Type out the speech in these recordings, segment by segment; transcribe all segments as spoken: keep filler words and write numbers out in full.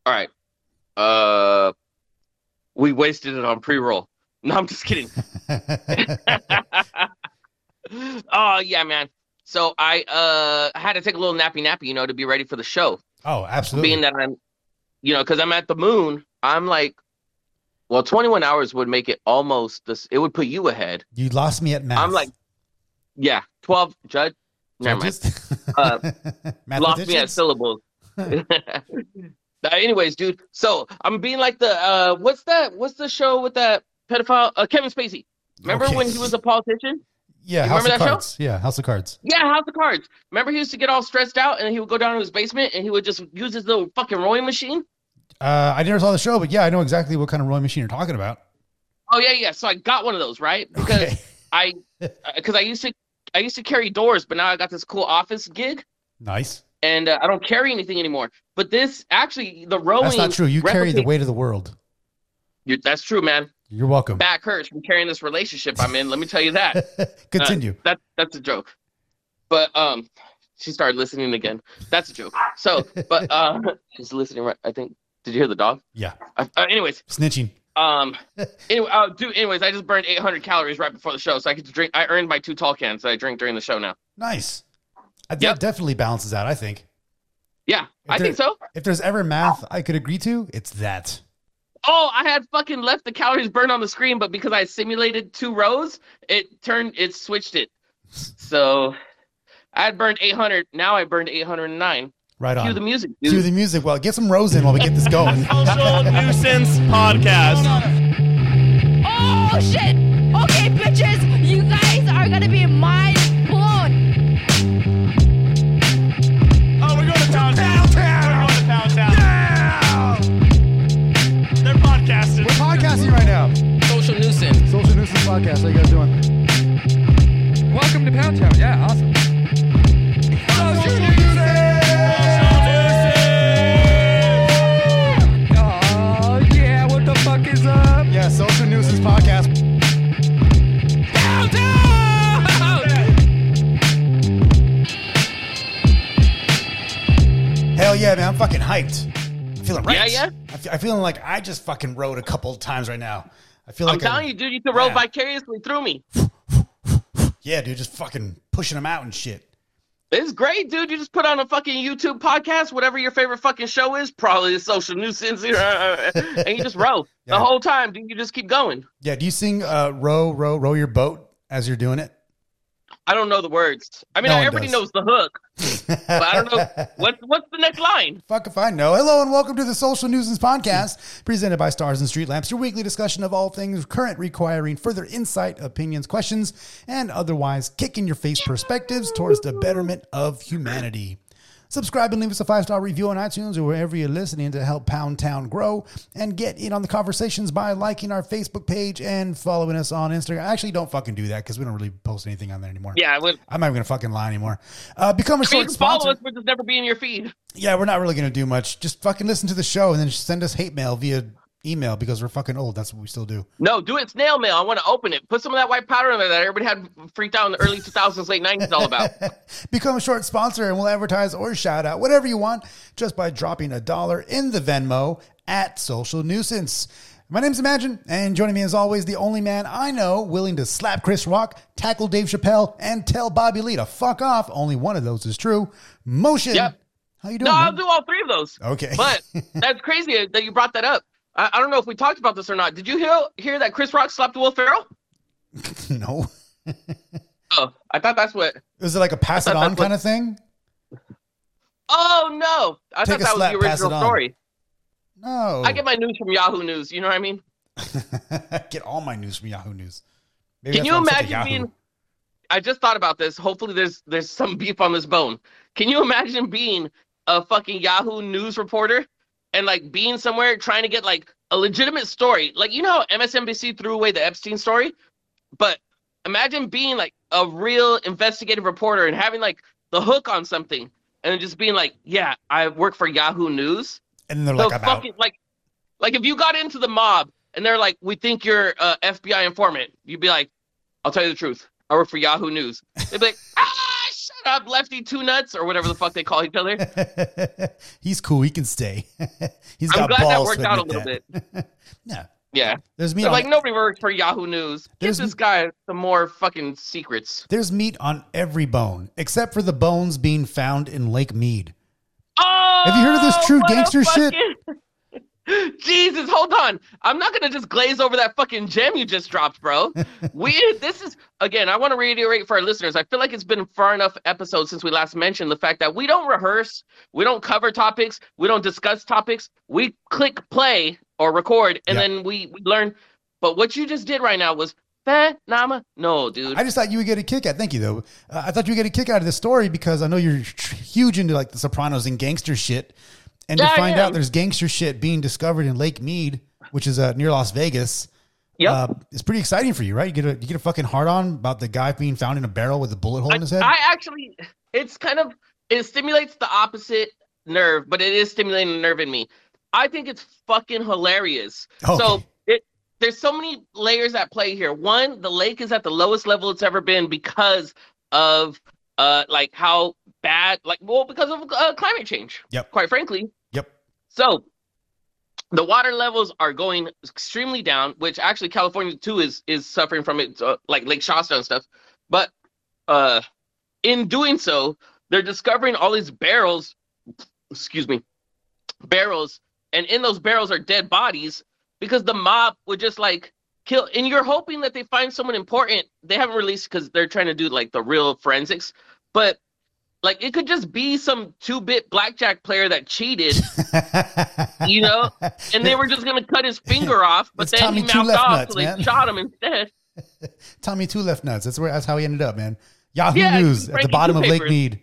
All right. Uh, we wasted it on pre-roll. No, I'm just kidding. Oh yeah, man. So I uh had to take a little nappy nappy, you know, to be ready for the show. Oh, absolutely. Being that I'm, you know, because I'm at the moon, I'm like, well, twenty-one hours would make it almost this. It would put you ahead. You lost me at math. I'm like, yeah, twelve judge. Never mind. Uh, lost me at syllables. Uh, anyways, dude. So I'm being like the uh, what's that? What's the show with that pedophile? Uh, Kevin Spacey. Remember Okay. when he was a politician? Yeah, You House remember of that show? Cards. Yeah, House of Cards. Yeah, House of Cards. Remember he used to get all stressed out and he would go down to his basement and he would just use his little fucking rowing machine. Uh, I never saw the show, but yeah, I know exactly what kind of rowing machine you're talking about. Oh yeah, yeah. So I got one of those, right? Because Okay. I, because I used to, I used to carry doors, but now I got this cool office gig, Nice. and uh, I don't carry anything anymore. But this actually, the rowing. That's not true. You carry the replicates- weight of the world. You, that's true, man. You're welcome. Back hurts from carrying this relationship I'm in. Let me tell you that. Continue. Uh, that that's a joke. But um, she started listening again. That's a joke. So, but uh, she's listening right. I think. Did you hear the dog? Yeah. Uh, uh, anyways, Snitching. um, anyway, uh, dude. Anyways, I just burned eight hundred calories right before the show, so I get to drink. I earned my two tall cans that I drink during the show now. Nice. Uh, That Yep. definitely balances out, I think. Yeah, I there- think so. If there's ever math I could agree to, it's that. Oh, I had fucking left the calories burned on the screen, but because I simulated two rows, it turned, it switched it. So I had burned eight hundred. Now I burned eight hundred nine. Right on. Cue the music, dude. Cue the music. Well, get some rows in while we get this going. Social Nuisance Podcast. Oh shit! Okay, bitches, you guys are gonna be mind blown. Oh, we're going to Pound Town. We're going to Pound Town. They're podcasting. We're podcasting right now. Social nuisance. Social Nuisance Podcast. How you guys doing? Welcome to Pound Town. Yeah, awesome. Oh yeah, what the fuck is up? Yeah, Social Nuisance Podcast. Pound Town! Hell yeah, man. I'm fucking hyped. I'm feeling right. Yeah, yeah? I feel, I'm feeling like I just fucking rode a couple of times right now. I feel I'm like telling you, dude, you can roll Yeah. vicariously through me. Yeah, dude, just fucking pushing them out and shit. It's great, dude. You just put on a fucking YouTube podcast, whatever your favorite fucking show is, probably a social nuisance, and you just row Yeah. the whole time, dude. You just keep going. Yeah, do you sing uh, row, row, row your boat as you're doing it? I don't know the words. I mean, No one everybody does. knows the hook, but I don't know what's what's the next line. Fuck if I know. Hello and welcome to the Social Nuisance Podcast, presented by Stars and Street Lamps, your weekly discussion of all things current, requiring further insight, opinions, questions, and otherwise kick in your face perspectives towards the betterment of humanity. Subscribe and leave us a five-star review on iTunes or wherever you're listening to help Pound Town grow, and get in on the conversations by liking our Facebook page and following us on Instagram. Actually, don't fucking do that because we don't really post anything on there anymore. Yeah, I would. I'm not even going to fucking lie anymore. Uh, become a I mean, you short can follow sponsor. us, but just never be in your feed. Yeah, we're not really going to do much. Just fucking listen to the show and then just send us hate mail via email because we're fucking old. That's what we still do. No, do it snail mail. I want to open it. Put some of that white powder in there that everybody had freaked out in the early two thousands, late nineties all about. Become a short sponsor and we'll advertise or shout out whatever you want just by dropping a dollar in the Venmo at Social Nuisance. My name's Imagine, and joining me as always, the only man I know willing to slap Chris Rock, tackle Dave Chappelle, and tell Bobby Lee to fuck off. Only one of those is true. Motion. Yep. How you doing? No, I'll man? do all three of those. Okay. But that's crazy that you brought that up. I, I don't know if we talked about this or not. Did you hear hear that Chris Rock slapped Will Ferrell? No. Oh, I thought that's what. Was it like a pass it thought on that's what- kind of thing? Oh no, I Take thought a that slap, was the pass it original on. story. No. I get my news from Yahoo News. You know what I mean? Get all my news from Yahoo News. Maybe Can that's you why I'm such a imagine Yahoo. being? I just thought about this. Hopefully, there's there's some beef on this bone. Can you imagine being a fucking Yahoo News reporter and like being somewhere trying to get like a legitimate story? Like, you know how M S N B C threw away the Epstein story, but imagine being like a real investigative reporter and having like the hook on something and just being like, yeah, I work for Yahoo News. And then they're So like, I'm out. fucking like, like if you got into the mob and they're like, we think you're a F B I informant, you'd be like, I'll tell you the truth. I work for Yahoo News. They'd be like, ah, shut up, Lefty Two Nuts, or whatever the fuck they call each other. He's cool. He can stay. He's I'm got glad that balls worked to out a admit little that. bit. Yeah. Yeah. There's meat But on, like nobody works for Yahoo News. Give There's- this guy some more fucking secrets. there's meat on every bone, except for the bones being found in Lake Mead. Oh, Have you heard of this true what a gangster shit? fucking- Jesus, hold on. I'm not gonna just glaze over that fucking gem you just dropped, bro. We this is again, I want to reiterate for our listeners. I feel like it's been far enough episodes since we last mentioned the fact that we don't rehearse, we don't cover topics, we don't discuss topics. We click play or record, and Yeah. then we, we learn. But what you just did right now was phenomenal. No, dude. I just thought you would get a kick out. Thank you, though. Uh, I thought you would get a kick out of this story because I know you're tr- huge into like the Sopranos and gangster shit. And to Yeah, I find am. out there's gangster shit being discovered in Lake Mead, which is uh, near Las Vegas. Yep. Uh, it's pretty exciting for you, right? You get a you get a fucking hard on about the guy being found in a barrel with a bullet hole I, in his head. I actually, it's kind of, it stimulates the opposite nerve, but it is stimulating the nerve in me. I think it's fucking hilarious. Okay. So it, there's so many layers at play here. One, the lake is at the lowest level it's ever been because of, uh, like how bad, like, well, because of uh, climate change. Yep. Quite frankly. Yep. So the water levels are going extremely down, which actually California too is is suffering from it, uh, like Lake Shasta and stuff. But uh, in doing so, they're discovering all these barrels. Excuse me, barrels, and in those barrels are dead bodies because the mob would just like kill. And you're hoping that they find someone important. They haven't released because they're trying to do like the real forensics, but. Like, it could just be some two-bit blackjack player that cheated, you know? And they were just going to cut his finger off, but It's then Tommy he Two mouthed Left off, Nuts, so they man. shot him instead. Tommy Two Left Nuts. That's where that's how he ended up, man. Yahoo Yeah, News at the Frankie bottom Two of Lake Papers. Mead.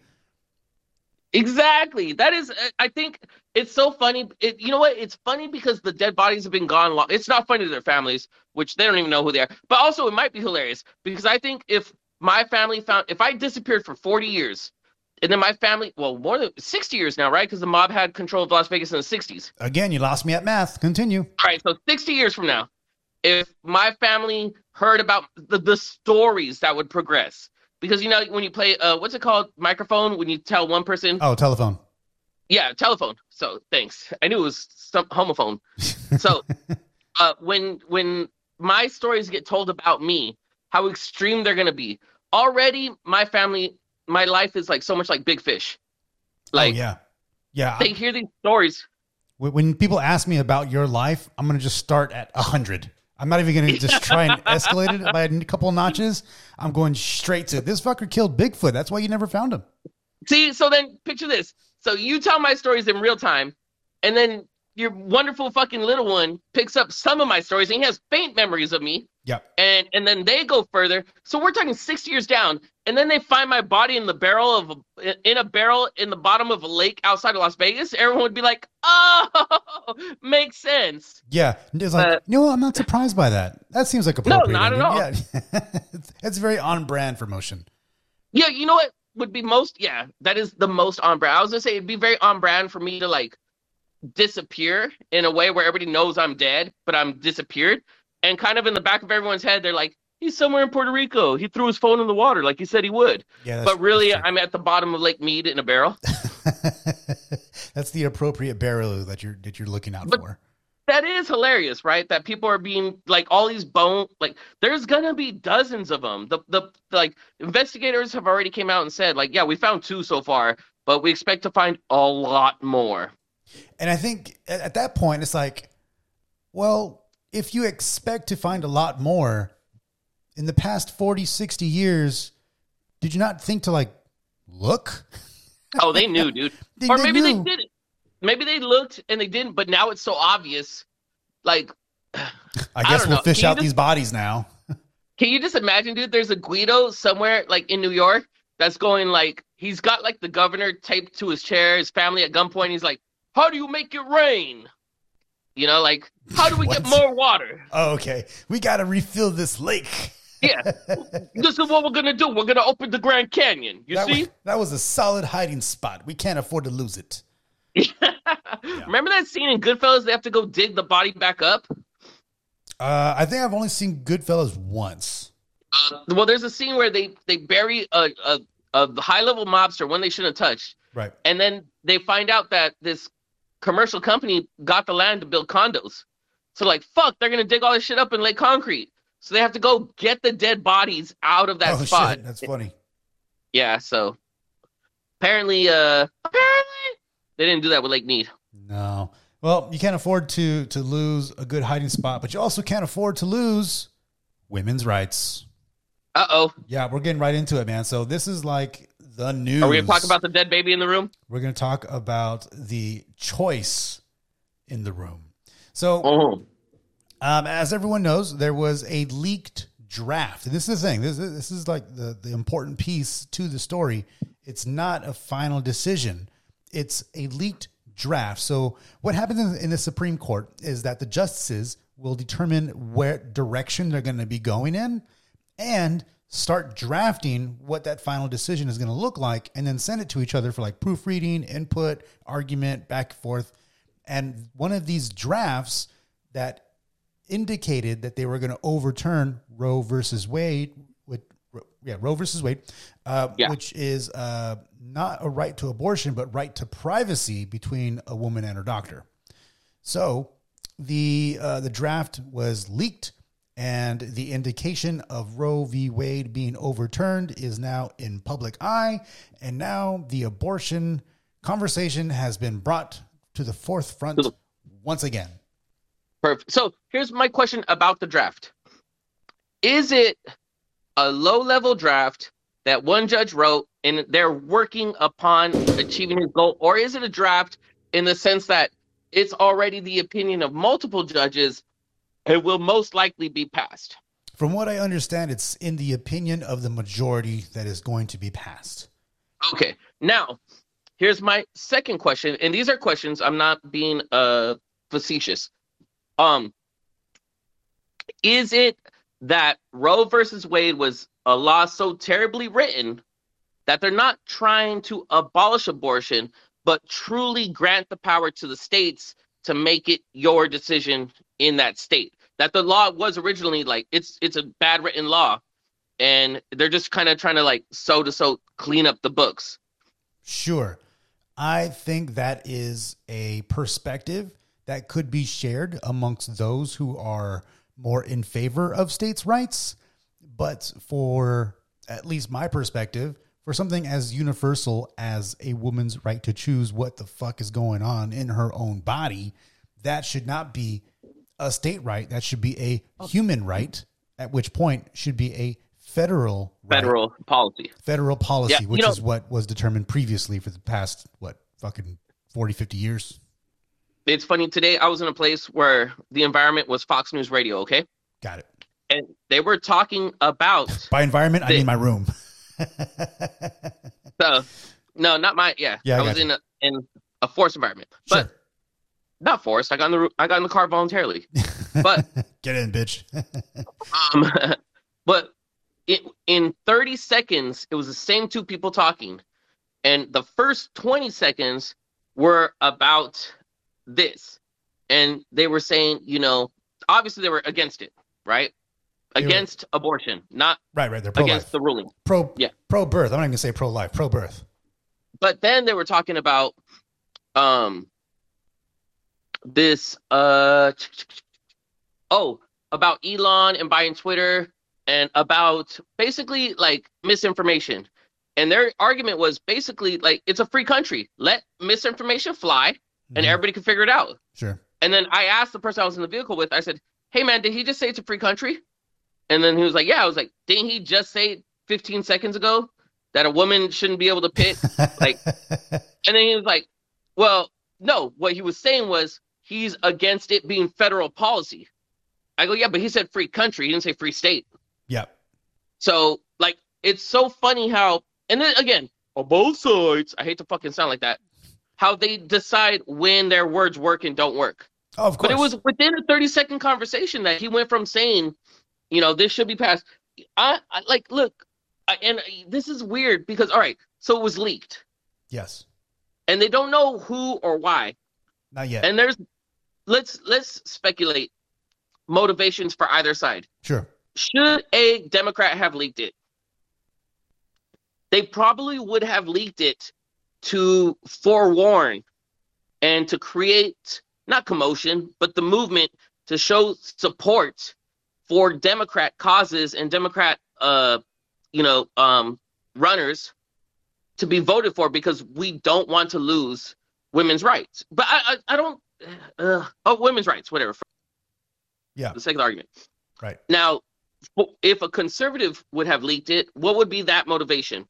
Exactly. That is, uh, I think it's so funny. It, you know what? It's funny because the dead bodies have been gone long. It's not funny to their families, which they don't even know who they are. But also, it might be hilarious because I think if my family found, if I disappeared for forty years, and then my family, well, more than sixty years now, right? Because the mob had control of Las Vegas in the sixties. Again, you lost me at math. Continue. All right, so sixty years from now, if my family heard about the, the stories that would progress, because, you know, when you play, uh, what's it called, microphone, when you tell one person, Oh, telephone. yeah, telephone. So thanks. I knew it was some homophone. So uh, when when my stories get told about me, how extreme they're going to be. Already, my family, my life is like so much like Big Fish. Like, oh, yeah. Yeah. they hear these stories. When when people ask me about your life, I'm going to just start at one hundred. I'm not even going to just try and escalate it by a couple of notches. I'm going straight to this fucker killed Bigfoot. That's why you never found him. See, so then picture this. So you tell my stories in real time, and then your wonderful fucking little one picks up some of my stories, and he has faint memories of me. Yeah. And and then they go further. So we're talking six years down, and then they find my body in the barrel of a, in a barrel in the bottom of a lake outside of Las Vegas. Everyone would be like, "Oh, makes sense." Yeah. It's like, Uh, no, I'm not surprised by that. That seems like appropriate. not at all. ending. Yeah. It's very on brand for motion. Yeah, you know what would be most? Yeah, that is the most on brand. I was gonna say it'd be very on brand for me to like disappear in a way where everybody knows I'm dead, but I'm disappeared. And kind of in the back of everyone's head, they're like, he's somewhere in Puerto Rico. He threw his phone in the water like he said he would. Yeah, that's- But really, that's true. I'm at the bottom of Lake Mead in a barrel. That's the appropriate barrel that you're that you're looking out But- for. That is hilarious, right? That people are being like all these bone, like there's gonna be dozens of them. The the like investigators have already came out and said like, yeah, we found two so far, but we expect to find a lot more. And I think at, at that point, it's like, well, if you expect to find a lot more in the past forty, sixty years, did you not think to like look? Oh, they knew, dude. They- Or they maybe they knew. didn't. Maybe they looked and they didn't, but now it's so obvious. Like, I guess don't we'll know. fish Can you out just- these bodies now. can you just imagine, dude? There's a Guido somewhere, like in New York, that's going like he's got like the governor taped to his chair, his family at gunpoint. He's like, "How do you make it rain?" You know, like, how do we get What? more water? Oh, okay, we got to refill this lake. Yeah, this is what we're gonna do. We're gonna open the Grand Canyon. You that, see? was, that was a solid hiding spot. We can't afford to lose it. Remember that scene in Goodfellas? They have to go dig the body back up. Uh, I think I've only seen Goodfellas once. Uh, well, there's a scene where they they bury a, a a high level mobster, one they shouldn't have touched. Right. And then they find out that this commercial company got the land to build condos. So like, fuck, they're gonna dig all this shit up and lay concrete. So they have to go get the dead bodies out of that oh, spot. Shit. That's funny. Yeah. So apparently, uh, apparently they didn't do that with Lake Mead. No. Well, you can't afford to to lose a good hiding spot, but you also can't afford to lose women's rights. Uh oh. Yeah, we're getting right into it, man. So this is like the news. Are we gonna talk about the dead baby in the room? We're going to talk about the choice in the room. So, Oh. um, as everyone knows, there was a leaked draft. And this is the thing. This is, this is like the, the important piece to the story. It's not a final decision. It's a leaked draft. So what happens in, in the Supreme Court is that the justices will determine where direction they're going to be going in and start drafting what that final decision is going to look like, and then send it to each other for like proofreading, input, argument, back and forth. And one of these drafts that indicated that they were going to overturn Roe versus Wade, with yeah Roe versus Wade, uh, Yeah. which is uh, not a right to abortion, but right to privacy between a woman and her doctor. So the uh, the draft was leaked, and the indication of Roe v. Wade being overturned is now in public eye, and now the abortion conversation has been brought to the forefront once again. Perfect. So here's my question about the draft. Is it a low-level draft that one judge wrote and they're working upon achieving his goal, or is it a draft in the sense that it's already the opinion of multiple judges and will most likely be passed? From what I understand, it's in the opinion of the majority that is going to be passed. Okay. Now, here's my second question, and these are questions. I'm not being uh facetious. Um, is it that Roe versus Wade was a law so terribly written that they're not trying to abolish abortion, but truly grant the power to the states to make it your decision in that state? That the law was originally like, it's it's a bad written law, and they're just kind of trying to like so to so clean up the books. Sure. I think that is a perspective that could be shared amongst those who are more in favor of states' rights. But for at least my perspective, for something as universal as a woman's right to choose what the fuck is going on in her own body, that should not be a state right. That should be a human right, at which point should be a federal right. Federal policy. Federal policy, Yeah, you which know- is what was determined previously for the past, what, fucking forty, fifty years. It's funny, today I was in a place where the environment was Fox News Radio, okay? Got it. And they were talking about By environment, I The- mean my room. the no, not my yeah. Yeah, I I was got in a in a forced environment. But Sure. not forced. I got in the I got in the car voluntarily. But Get in, bitch. um but it, in thirty seconds it was the same two people talking. And the first twenty seconds were about this. And they were saying, you know, obviously they were against it, right? They were- Against abortion, not right, right. They're against pro-life. the ruling. Pro, Yeah. pro-birth. I'm not even going to say pro-life. Pro-birth. But then they were talking about um this uh oh about Elon and buying Twitter, and about basically like misinformation. And their argument was basically like, it's a free country. Let misinformation fly and Mhm. everybody can figure it out. Sure. And then I asked the person I was in the vehicle with, I said, hey man, did he just say it's a free country? And then he was like, yeah. I was like, didn't he just say fifteen seconds ago that a woman shouldn't be able to pick? Like, and then he was like, well, no, what he was saying was he's against it being federal policy. I go, yeah, but he said free country. He didn't say free state. Yeah. So, like, it's so funny how, and then again, on both sides, I hate to fucking sound like that, how they decide when their words work and don't work. Oh, of course. But it was within a thirty second conversation that he went from saying, you know, this should be passed. I, I like, look, I, and this is weird because, all right, so it was leaked Yes. and they don't know who or why. Not yet. And there's, let's, let's speculate motivations for either side. Sure. Should a Democrat have leaked it? they probably would have leaked it to forewarn and to create, not commotion, but the movement to show support for Democrat causes and Democrat, uh, you know, um, runners to be voted for, because we don't want to lose women's rights. But I, I, I don't, uh, oh, women's rights, whatever. For Yeah. the sake of the argument. Right. Now, if a conservative would have leaked it, what would be that motivation?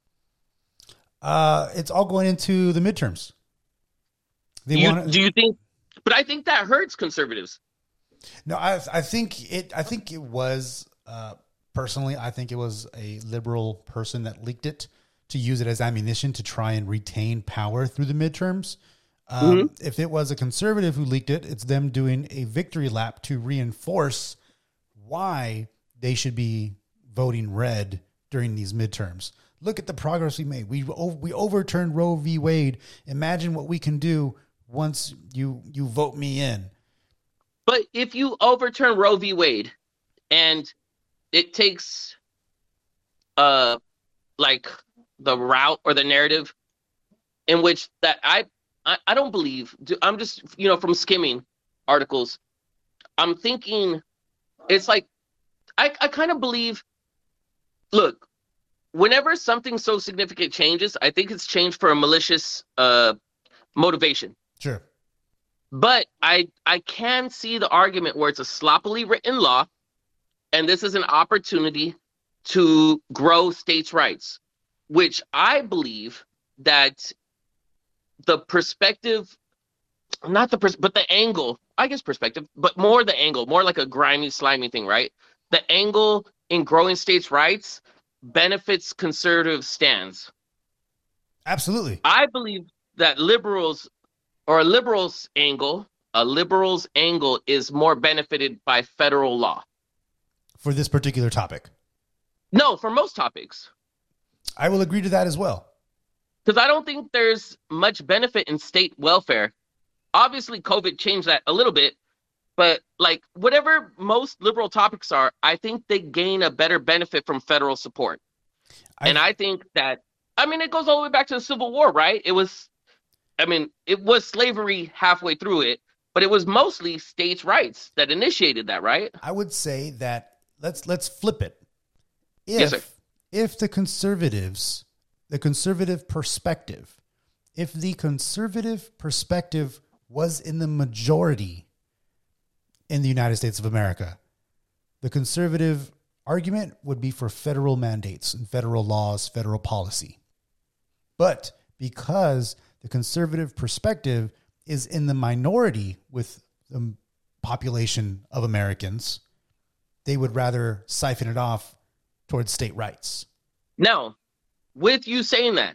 Uh, it's all going into the midterms. They Do you, want do you think? But I think that hurts conservatives. No, I I think it. I think it was uh, personally. I think it was a liberal person that leaked it to use it as ammunition to try and retain power through the midterms. Um, Mm-hmm. If it was a conservative who leaked it, it's them doing a victory lap to reinforce why they should be voting red during these midterms. Look at the progress we made. We we overturned Roe v. Wade. Imagine what we can do once you you vote me in. But if you overturn Roe v. Wade, and it takes, uh, like the route or the narrative in which that I, I, I don't believe. I'm just, you know, from skimming articles, I'm thinking it's like I, I kind of believe. Look, whenever something so significant changes, I think it's changed for a malicious uh motivation. Sure. But I I can see the argument where it's a sloppily written law, and this is an opportunity to grow states' rights, which I believe that the perspective, not the pers- but the angle, I guess perspective, but more the angle, more like a grimy, slimy thing, right? The angle in growing states' rights benefits conservative stands. Absolutely. I believe that liberals, or a liberal's angle, a liberal's angle is more benefited by federal law. For this particular topic. No, for most topics. I will agree to that as well. Because I don't think there's much benefit in state welfare. Obviously, COVID changed that a little bit, but like whatever most liberal topics are, I think they gain a better benefit from federal support. I, and I think that, I mean, it goes all the way back to the Civil War, right? It was, I mean, it was slavery halfway through it, but it was mostly states' rights that initiated that, right? I would say that let's let's flip it. If, Yes, sir. If the conservatives, the conservative perspective, if the conservative perspective was in the majority in the United States of America, the conservative argument would be for federal mandates and federal laws, federal policy. But because the conservative perspective is in the minority with the population of Americans, they would rather siphon it off towards state rights. Now, with you saying that,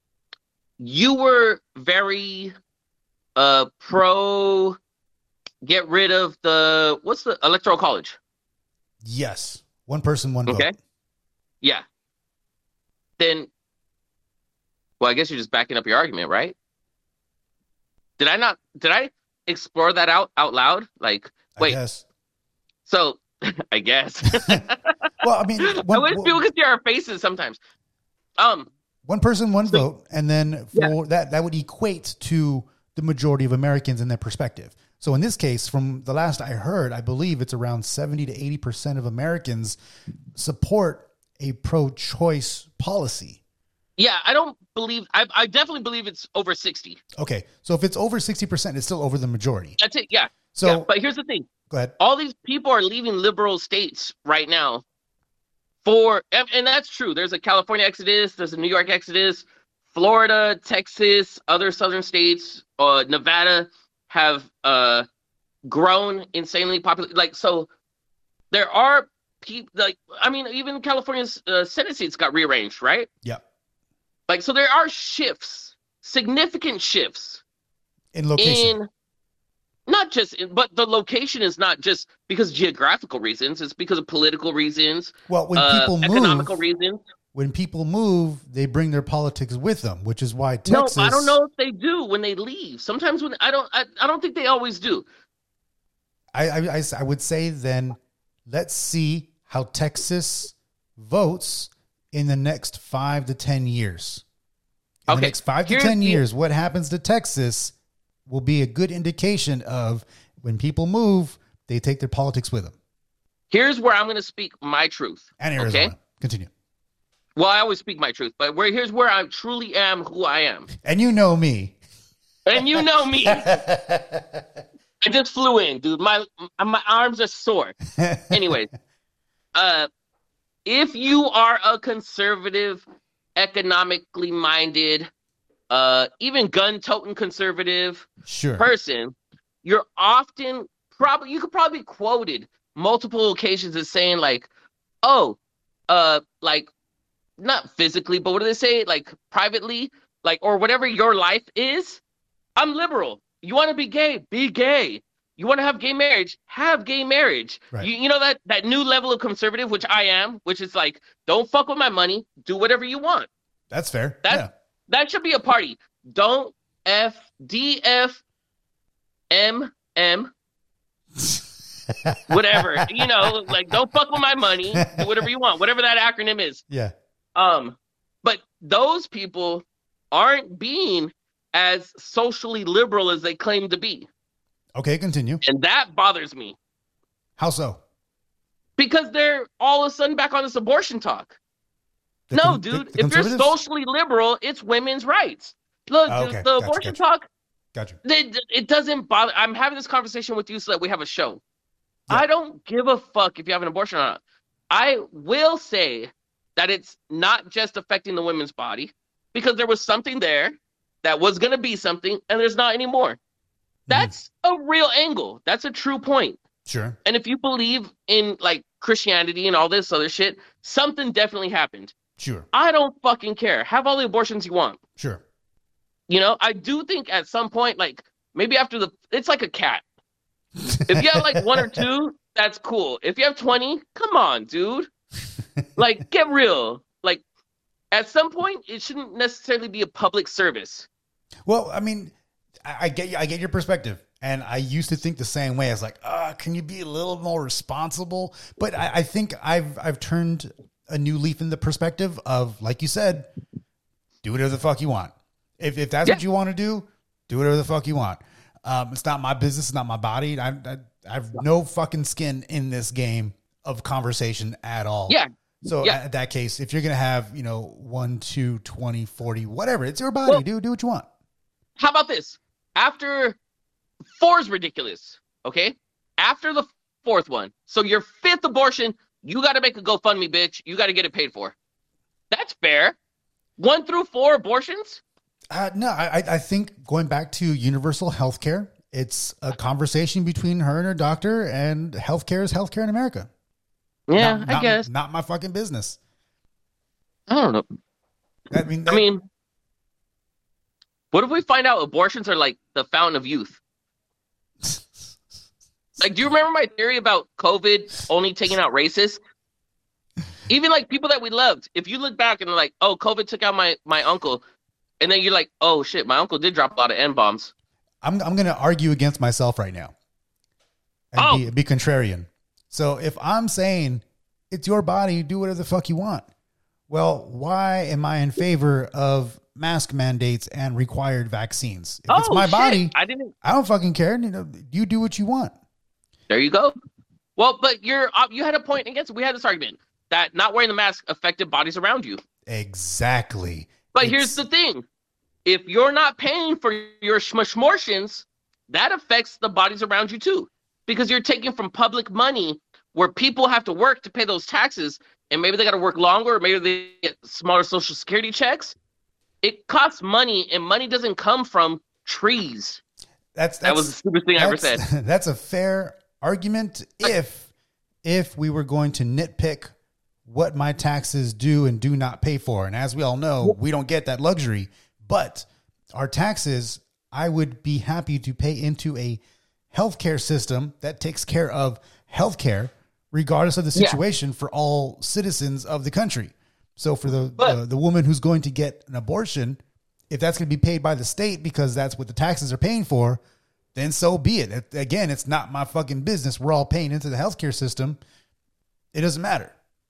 you were very uh, pro get rid of the, what's the electoral college? Yes. One person, one Okay. vote. Yeah. Then, well, I guess you're just backing up your argument, right? Did I not, did I explore that out, out loud? Like, I wait, guess. so, I guess. Well, I mean, I one, wish people could see our faces sometimes. Um, one person, one So- vote, and then for that, that would equate to the majority of Americans in their perspective. So in this case, from the last I heard, I believe it's around seventy to eighty percent of Americans support a pro-choice policy. yeah, I don't believe, I, I definitely believe it's over sixty. Okay, so if it's over sixty percent, it's still over the majority. That's it, yeah. So yeah. But here's the thing. go ahead. All these people are leaving liberal states right now for, and, and that's true. There's a California exodus, there's a New York exodus, Florida, Texas, other southern states, uh, Nevada have uh, grown insanely popular. Like, so there are people, like, I mean, even California's uh, Senate seats got rearranged, right? Yeah. Like, so there are shifts, significant shifts In location. in, not just, in, but the location is not just because of geographical reasons, it's because of political reasons, well, when uh, people economical move, reasons. when people move, they bring their politics with them, which is why No, Texas. I don't know if they do when they leave. Sometimes when I don't, I, I don't think they always do. I, I, I, I would say then let's see how Texas votes in the next five to ten years. In Okay, the next five to here's ten the- years, what happens to Texas will be a good indication of when people move, they take their politics with them. Here's where I'm going to speak my truth. And Arizona. Okay? Continue. Well, I always speak my truth, but where here's where I truly am who I am. And you know me. And you know me. I just flew in, dude. My my arms are sore. Anyways, uh, if you are a conservative, economically minded, uh, even gun-toting conservative Sure. person, you're often probably you could probably be quoted multiple occasions as saying like, "Oh, uh, like not physically, but what do they say? Like privately, like or whatever your life is. I'm liberal. You want to be gay? Be gay. You want to have gay marriage? Have gay marriage. Right. You, you know that that new level of conservative, which I am, which is like, don't fuck with my money. Do whatever you want. That's fair. That yeah. that should be a party. Don't F D F M M whatever. You know, like don't fuck with my money. Do whatever you want. Whatever that acronym is. Yeah. Um, but those people aren't being as socially liberal as they claim to be. Okay, continue. And that bothers me How so? because they're all of a sudden back on this abortion talk. The no, con- dude, the- the if you're conservatives? socially liberal, it's women's rights. Look, Oh, the- okay. the Gotcha, abortion gotcha. talk, Gotcha. it, it doesn't bother. I'm having this conversation with you so that we have a show. Yeah. I don't give a fuck if you have an abortion or not. I will say that it's not just affecting the women's body because there was something there that was going to be something and there's not anymore. That's a real angle. That's a true point. Sure. And if you believe in like Christianity and all this other shit, something definitely happened. Sure. I don't fucking care. Have all the abortions you want. Sure. You know, I do think at some point, like maybe after the, it's like a cat. If you have like one or two, that's cool. If you have twenty, come on, dude. Like, get real. Like, at some point, it shouldn't necessarily be a public service. Well, I mean, I, I get you. I get your perspective, and I used to think the same way. I was like, uh, can you be a little more responsible? But I, I think I've I've turned a new leaf in the perspective of, like you said, do whatever the fuck you want. If if that's Yeah. what you want to do, do whatever the fuck you want. Um, it's not my business. It's not my body. I, I I have no fucking skin in this game of conversation at all. Yeah. So Yeah. at that case, if you're going to have, you know, one, two, twenty, forty, whatever, it's your body. Well- do, do what you want. How about this? After four is ridiculous, okay? After the fourth one, so your fifth abortion, you got to make a GoFundMe, bitch. You got to get it paid for. That's fair. One through four abortions? Uh, no, I, I think going back to universal health care, it's a conversation between her and her doctor, and healthcare is healthcare in America. Yeah, Not- I not- guess. Not my fucking business. I don't know. I mean, I that- mean, what if we find out abortions are like the fountain of youth? Like, do you remember my theory about COVID only taking out racists? Even like people that we loved. If you look back and like, oh, COVID took out my my uncle, and then you're like, oh shit, my uncle did drop a lot of N bombs. I'm I'm going to argue against myself right now and Oh. be, be contrarian. So if I'm saying it's your body, do whatever the fuck you want. Well, why am I in favor of mask mandates and required vaccines? If oh, it's my shit. body, I didn't. I don't fucking care. You know, you do what you want. There you go. Well, but you're uh, you had a point against. We had this argument that not wearing the mask affected bodies around you. Exactly. But It's- here's the thing. If you're not paying for your schmortions, that affects the bodies around you too. Because you're taking from public money where people have to work to pay those taxes, and maybe they got to work longer, or maybe they get smaller social security checks. It costs money, and money doesn't come from trees. That's, that's That was the stupidest thing I ever that's- said. That's a fair argument if if we were going to nitpick what my taxes do and do not pay for. And as we all know, we don't get that luxury. But our taxes, I would be happy to pay into a healthcare system that takes care of healthcare, regardless of the Yeah. situation, for all citizens of the country. So for the, But- the the woman who's going to get an abortion, if that's going to be paid by the state because that's what the taxes are paying for, then so be it. It- Again, it's not my fucking business. We're all paying into the healthcare system. It doesn't matter.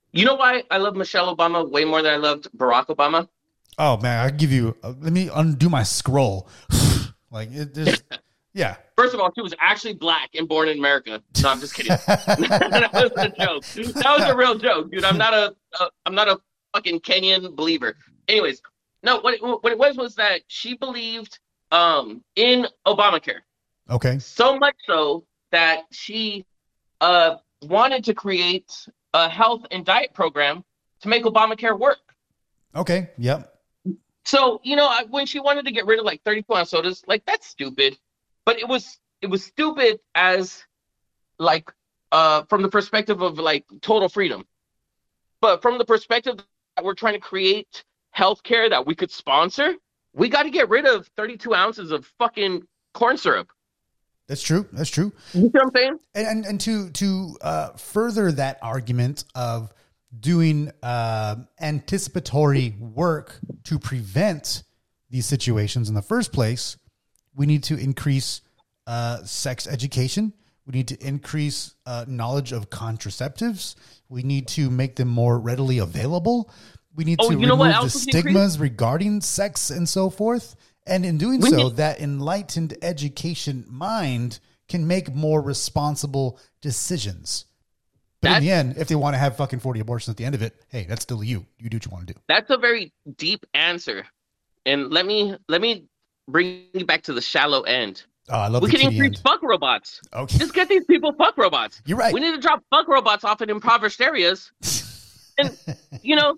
You know why I love Michelle Obama way more than I loved Barack Obama? Oh man, I give you. Uh, let me undo my scroll. Like it just, yeah. First of all, she was actually black and born in America. No, I'm just kidding. That was a joke. That was a real joke, dude. I'm not a, a I'm not a fucking Kenyan believer. Anyways, no. What it, what it was was that she believed um in Obamacare Okay. so much so that she uh wanted to create a health and diet program to make Obamacare work. Okay. Yep. So, you know, I, when she wanted to get rid of like thirty-two ounce sodas, like that's stupid. But it was it was stupid as like uh from the perspective of like total freedom. But from the perspective that we're trying to create healthcare that we could sponsor, we got to get rid of thirty-two ounces of fucking corn syrup. That's true. That's true. You see what I'm saying? And and, and to to uh, further that argument of doing uh, anticipatory work to prevent these situations in the first place, we need to increase uh, sex education. We need to increase uh, knowledge of contraceptives. We need to make them more readily available. We need Oh, to you know what remove the else we can increase? stigmas regarding sex and so forth. And in doing We so, need- that enlightened education mind can make more responsible decisions. But in That's- the end, if they want to have fucking forty abortions at the end of it, hey, that's still you. You do what you want to do. That's a very deep answer. And let me let me bring you back to the shallow end. Oh, I love We the can kitty increase end. fuck robots. Okay. Just get these people fuck robots. You're right. We need to drop fuck robots off in impoverished areas. And you know,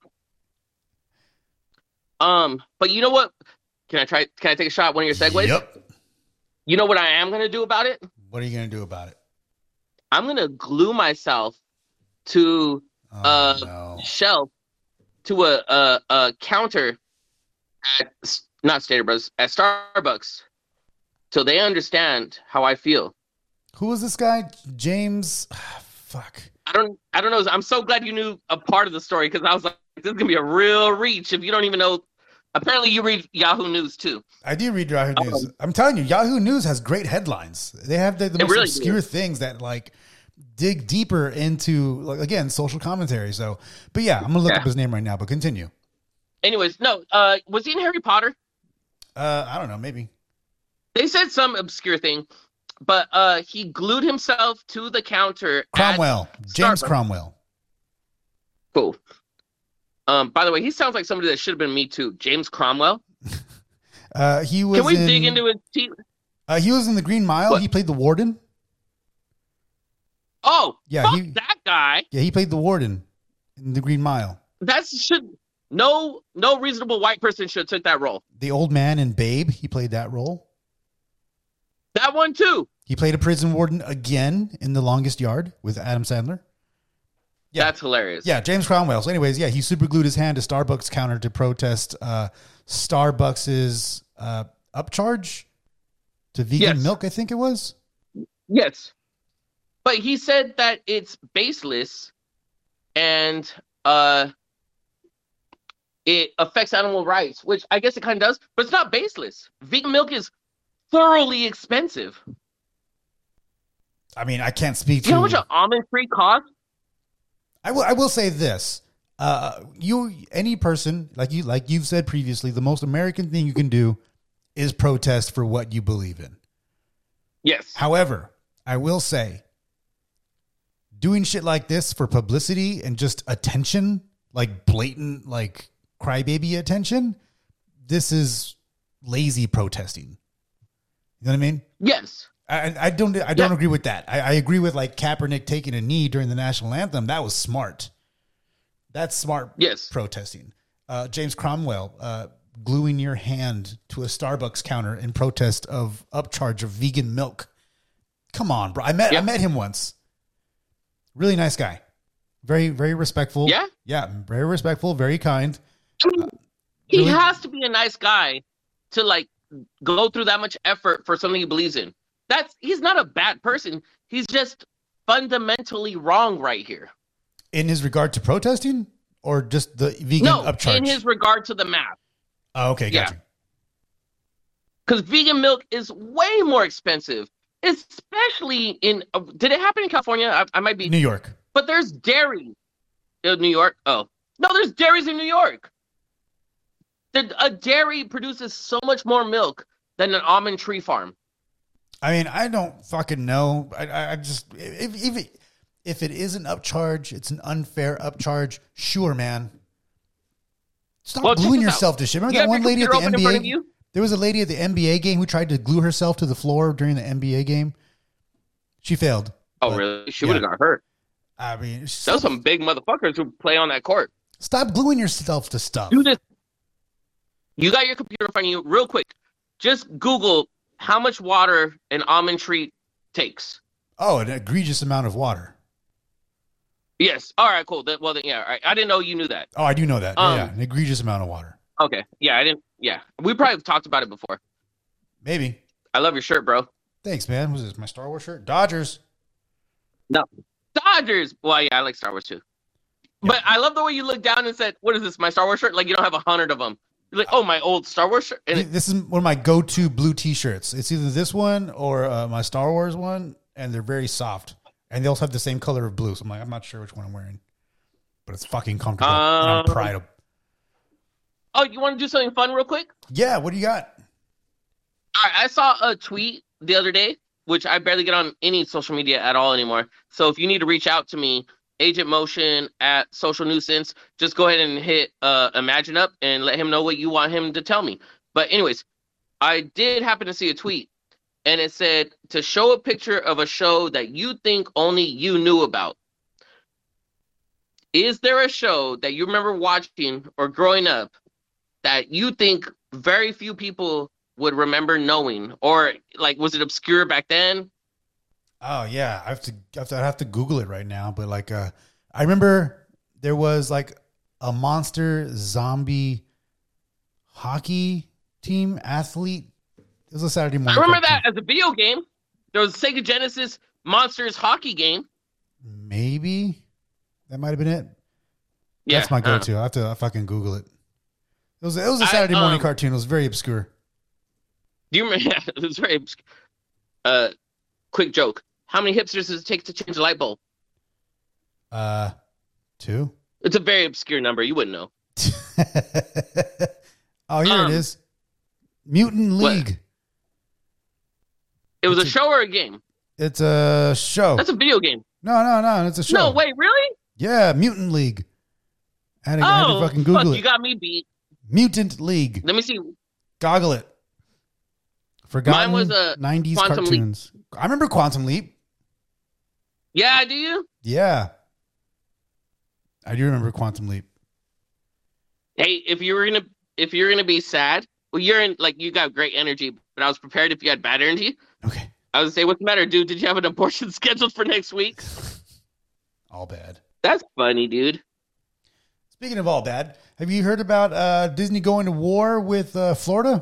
um, but you know what? Can I try? Can I take a shot at one of your segues? Yep. You know what I am gonna do about it? What are you going to do about it? I'm gonna glue myself to Oh, uh no. shelf to a a, a counter at S- not Stater Brothers at Starbucks, so they understand how I feel. Who was this guy? James. Fuck. I don't I don't know. I'm so glad you knew a part of the story because I was like, this is gonna be a real reach if you don't even know. Apparently, you read Yahoo News too. I do read Yahoo News. I'm telling you, Yahoo News has great headlines. They have the, the They most really obscure do. things that like dig deeper into, like, again, social commentary. So, but yeah, I'm gonna look Yeah. up his name right now. But continue. Anyways, no. Uh, was he in Harry Potter? Uh, I don't know, maybe. They said some obscure thing, but uh, he glued himself to the counter. at Cromwell, James Starbucks. Cromwell. Cool. Um, by the way, he sounds like somebody that should have been me too. James Cromwell. Uh, he was. Can we in, dig into his teeth? Uh, he was in the Green Mile. What? He played the warden. Oh, Yeah, fuck he- that guy. Yeah, he played the warden in the Green Mile. That's should no no reasonable white person should have took that role. The old man in Babe. He played that role. That one too. He played a prison warden again in The Longest Yard with Adam Sandler. Yeah. That's hilarious. Yeah, James Cromwell. So, anyways, yeah, he super glued his hand to Starbucks counter to protest uh, Starbucks's uh, upcharge to vegan Yes. milk. I think it was. Yes. But he said that it's baseless and uh it affects animal rights, which I guess it kind of does, but it's not baseless. Vegan milk is thoroughly expensive. I mean, I can't speak Do you know how much to. an almond free costs? I will. I will say this. Uh, you, any person like you, like you've said previously, the most American thing you can do is protest for what you believe in. Yes. However, I will say, doing shit like this for publicity and just attention, like blatant, like crybaby attention, this is lazy protesting. You know what I mean? Yes. I, I don't. I don't Yeah. agree with that. I, I agree with like Kaepernick taking a knee during the national anthem. That was smart. That's smart. Yes. Protesting. Uh, James Cromwell uh, gluing your hand to a Starbucks counter in protest of upcharge of vegan milk. Come on, bro. I met. I Yeah. met him once. Really nice guy. Very, very respectful. Yeah? Yeah. Very respectful. Very kind. I mean, he really- has to be a nice guy to like go through that much effort for something he believes in. That's he's not a bad person. He's just fundamentally wrong right here. In his regard to protesting, or just the vegan No, upcharge. in his regard to the math. Oh, okay, Yeah. gotcha. Because vegan milk is way more expensive, especially in. Uh, did it happen in California? I, I might be, New York. but there's dairy. Uh, New York. Oh no, there's dairies in New York. The, a dairy produces so much more milk than an almond tree farm. I mean, I don't fucking know. I, I, I just if if it, if it is an upcharge, it's an unfair upcharge. Sure, man. Stop Well, check gluing this out. yourself to shit. Remember You that have one your lady at computer the open in front of N B A? you? There was a lady at the N B A game who tried to glue herself to the floor during the N B A game. She failed. Oh, But, really? She yeah. would have got hurt. I mean, Those stop, some big motherfuckers who play on that court. stop gluing yourself to stuff. Do this. You got your computer in front of you, real quick. Just Google how much water an almond tree takes. Oh, an egregious amount of water. Yes. All right. Cool. That, well, then, yeah. All right. I didn't know you knew that. Oh, I do know that. Yeah, Um, yeah, an egregious amount of water. Okay. Yeah. I didn't. Yeah. We probably talked about it before. Maybe. I love your shirt, bro. Thanks, man. Was this my Star Wars shirt? Dodgers. No. Dodgers. Well, yeah. I like Star Wars too. But I love the way you looked down and said, "What is this? My Star Wars shirt?" Like you don't have a hundred of them. You're like, "Oh, my old Star Wars shirt." And it, This is one of my go-to blue T-shirts. It's either this one or uh, my Star Wars one, and they're very soft. And they also have the same color of blue. So I'm like, I'm not sure which one I'm wearing, but it's fucking comfortable. and I'm Um, proud of. oh, you want to do something fun real quick? Yeah, what do you got? All right, I saw a tweet the other day, which I barely get on any social media at all anymore. So if you need to reach out to me, Agent Motion at Social Nuisance, just go ahead and hit uh, Imagine Up and let him know what you want him to tell me. But anyways, I did happen to see a tweet, and it said to show a picture of a show that you think only you knew about. Is there a show that you remember watching or growing up that you think very few people would remember knowing, or like was it obscure back then? Oh yeah, I have to. I have to, I have to Google it right now. But like, uh, I remember there was like a monster zombie hockey team athlete. It was a Saturday I morning. remember cartoon. that as a video game. There was a Sega Genesis Monsters hockey game. Maybe that might have been it. Yeah, That's my I don't know. go-to. I have to fucking Google it. It was. It was a I, Saturday morning um, cartoon. It was very obscure. Do you remember? Yeah, it was very obscure. Uh, quick joke. How many hipsters does it take to change a light bulb? Uh, two. It's a very obscure number. You wouldn't know. Oh, here Um, it is. Mutant what? League. It was a It's a- show or a game? It's a show. That's a video game. No, no, no. It's a show. No, wait, really? Yeah, Mutant League. I had to, I had to Oh, fucking fuck, Google you it. got me beat. Mutant League. Let me see. Goggle it. Forgotten was, uh, nineties Quantum Leap. cartoons. I remember Quantum Leap. Yeah, do you? Yeah. I do remember Quantum Leap. Hey, if you were gonna if you're gonna be sad, well, you're in like you got great energy, but I was prepared if you had bad energy. Okay. I would say, what's the matter, dude? Did you have an abortion scheduled for next week? All bad. That's funny, dude. Speaking of all bad, have you heard about uh, Disney going to war with uh, Florida?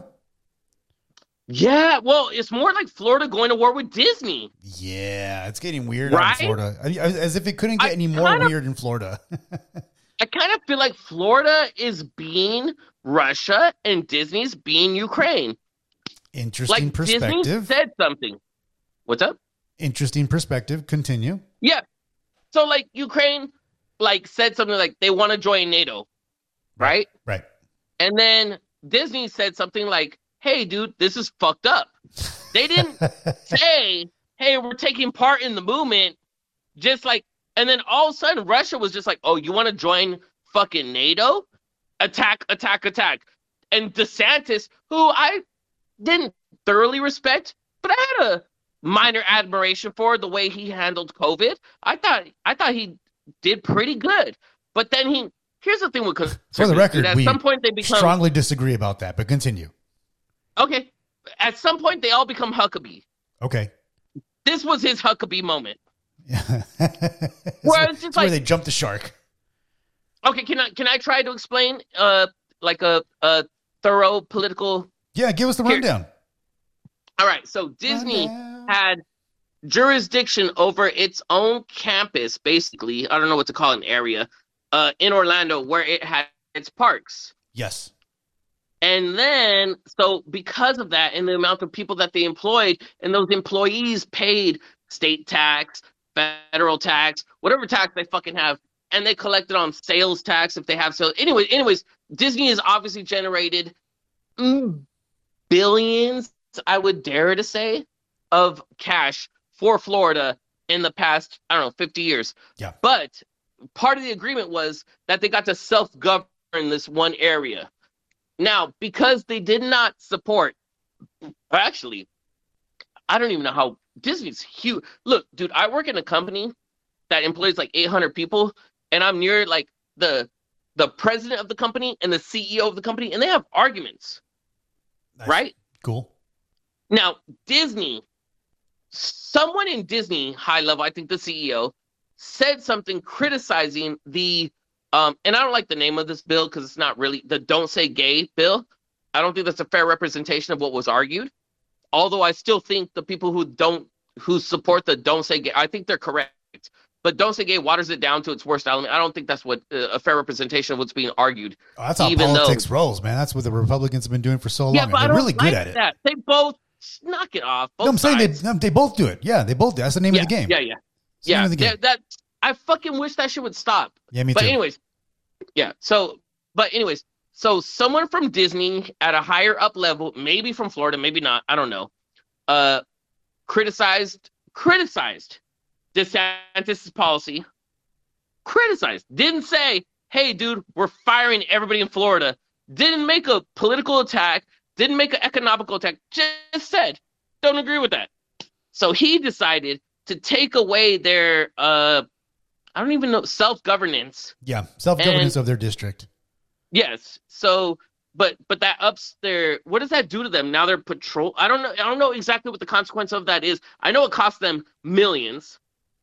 Yeah, well, it's more like Florida going to war with Disney. Yeah, it's getting weird out Right? in Florida. I- As as if it couldn't get I any more kinda- weird in Florida. I kind of feel like Florida is being Russia and Disney's being Ukraine. Interesting Like Disney perspective. said something. What's up? Interesting perspective. Continue. Yeah. So like Ukraine like said something like they want to join NATO, right? Right. And then Disney said something like, "Hey dude, this is fucked up." They didn't say, "Hey, we're taking part in the movement." Just like and then all of a sudden Russia was just like, "Oh, you want to join fucking NATO? Attack, attack, attack." And DeSantis, who I didn't thoroughly respect, but I had a minor admiration for the way he handled COVID. I thought I thought he did pretty good. But then he here's the thing with For the conservatives, record, dude, at we some point they become strongly disagree about that, but continue. okay. At some point they all become Huckabee. Okay. This was his Huckabee moment. Yeah. Where it's just where like- they jumped the shark. Okay, can I can I try to explain uh like a a thorough political Yeah, give us the Here. rundown. All right, so Disney Rundown. had jurisdiction over its own campus, basically. I don't know what to call an area, uh, in Orlando where it had its parks. Yes. And then, so because of that and the amount of people that they employed, and those employees paid state tax, federal tax, whatever tax they fucking have, and they collect it on sales tax if they have sales. Anyway, anyways, Disney has obviously generated mm, billions, I would dare to say, of cash for Florida in the past, I don't know, fifty years. Yeah. But part of the agreement was that they got to self-govern this one area. Now, because they did not support, actually, I don't even know how Disney's huge. Look, dude, I work in a company that employs like eight hundred people, and I'm near like the the president of the company and the C E O of the company, and they have arguments, Nice. right? Cool. Now, Disney, someone in Disney high level, I think the C E O, said something criticizing the, um, and I don't like the name of this bill because it's not really the Don't Say Gay bill. I don't think that's a fair representation of what was argued. Although I still think the people who don't, who support the Don't Say Gay, I think they're correct. But Don't Say Gay waters it down to its worst element. I don't think that's what uh, a fair representation of what's being argued. Oh, that's how even politics though, rolls, man. That's what the Republicans have been doing for so long. yeah, and but I they're don't really good like at it. that. They both knock it off. Both No, I'm saying they, sides. no, they both do it. Yeah, they both do. That's the name yeah, of the game. Yeah, yeah, It's the name yeah. of the game. That, that I fucking wish that shit would stop. Yeah, me But too. anyways, yeah. So, but anyways, so someone from Disney at a higher up level, maybe from Florida, maybe not, I don't know, uh, criticized criticized DeSantis' policy. Criticized. Didn't say, "Hey, dude, we're firing everybody in Florida." Didn't make a political attack. Didn't make an economical attack. Just said, "Don't agree with that." So he decided to take away their, uh, I don't even know, self-governance. Yeah, self-governance And- of their district. Yes. So, but but that ups their. What does that do to them? Now they're patrol. I don't know. I don't know exactly what the consequence of that is. I know it costs them millions,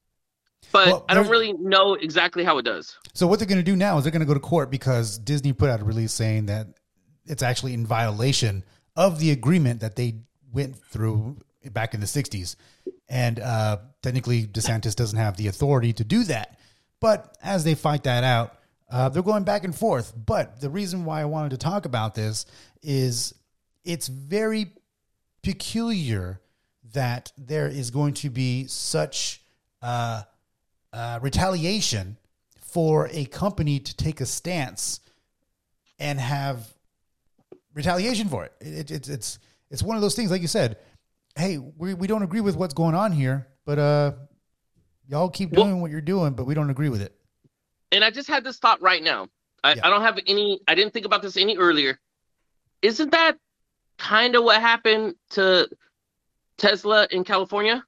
but Well, I don't there's- really know exactly how it does. So what they're going to do now is they're going to go to court because Disney put out a release saying that it's actually in violation of the agreement that they went through back in the sixties. And uh, technically, DeSantis doesn't have the authority to do that. But as they fight that out, uh, they're going back and forth. But the reason why I wanted to talk about this is it's very peculiar that there is going to be such uh, uh, retaliation for a company to take a stance and have retaliation for it. It, it. It's it's it's one of those things, like you said. Hey, we we don't agree with what's going on here, but uh, y'all keep doing Well- what you're doing, but we don't agree with it. And I just had this thought right now. I, Yeah. I don't have any. I didn't think about this any earlier. Isn't that kind of what happened to Tesla in California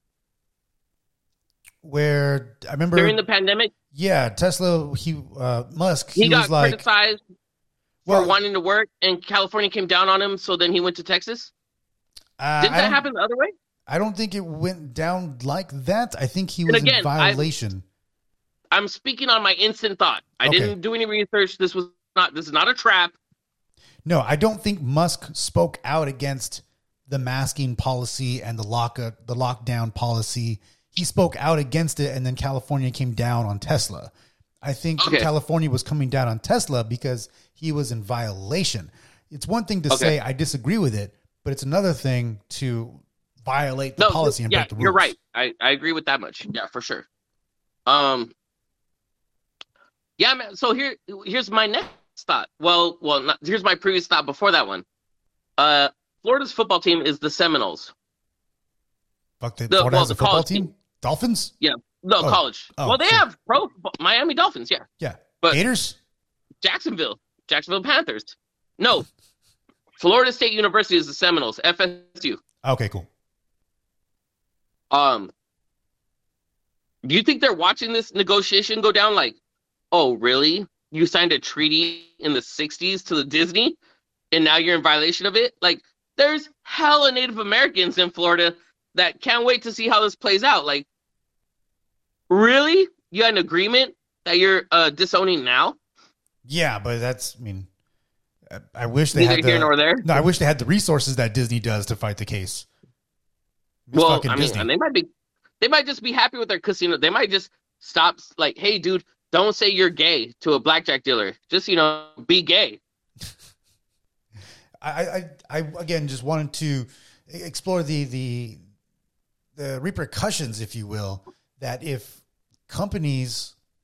Where I remember, during the pandemic? yeah, Tesla, he uh, Musk, He, he, got was like, criticized well, for wanting to work, and California came down on him. So then he went to Texas. uh, Didn't I that don't- happen the other way? I don't think it went down like that. I think he And was in again, I- violation. I'm speaking on my instant thought. I Okay. didn't do any research. This was not. This is not a trap. No, I don't think Musk spoke out against the masking policy and the lock the lockdown policy. He spoke out against it, and then California came down on Tesla. I think Okay. California was coming down on Tesla because he was in violation. It's one thing to Okay. say I disagree with it, but it's another thing to violate the No, policy and yeah, break the rules. you're right. I, I agree with that much. Yeah, for sure. Um. Yeah, man. So here, here's my next thought. Well, well, not, here's my previous thought before that one. Uh, Florida's football team is the Seminoles. Fuck, the, The- Florida well, has a the football college team? team. Dolphins? Yeah, no Oh. college. Oh, well, they sure. have pro Miami Dolphins. Yeah, Yeah. But- Gators? Jacksonville, Jacksonville Panthers. No, Florida State University is the Seminoles. F S U. Okay, cool. Um, do you think they're watching this negotiation go down like, oh, really? You signed a treaty in the sixties to the Disney, and now you're in violation of it? Like, there's hella Native Americans in Florida that can't wait to see how this plays out. Like, really? You had an agreement that you're uh, disowning now? Yeah, but that's, I mean, I- I wish they Neither had here the, nor there. No, I wish they had the resources that Disney does to fight the case. It's Well, fucking I mean, Disney. and they might be, they might just be happy with their casino. They might just stop. Like, hey, dude, don't say you're gay to a blackjack dealer. Just, you know, be gay. I, I, I again just wanted to explore the the the repercussions, if you will, that if companies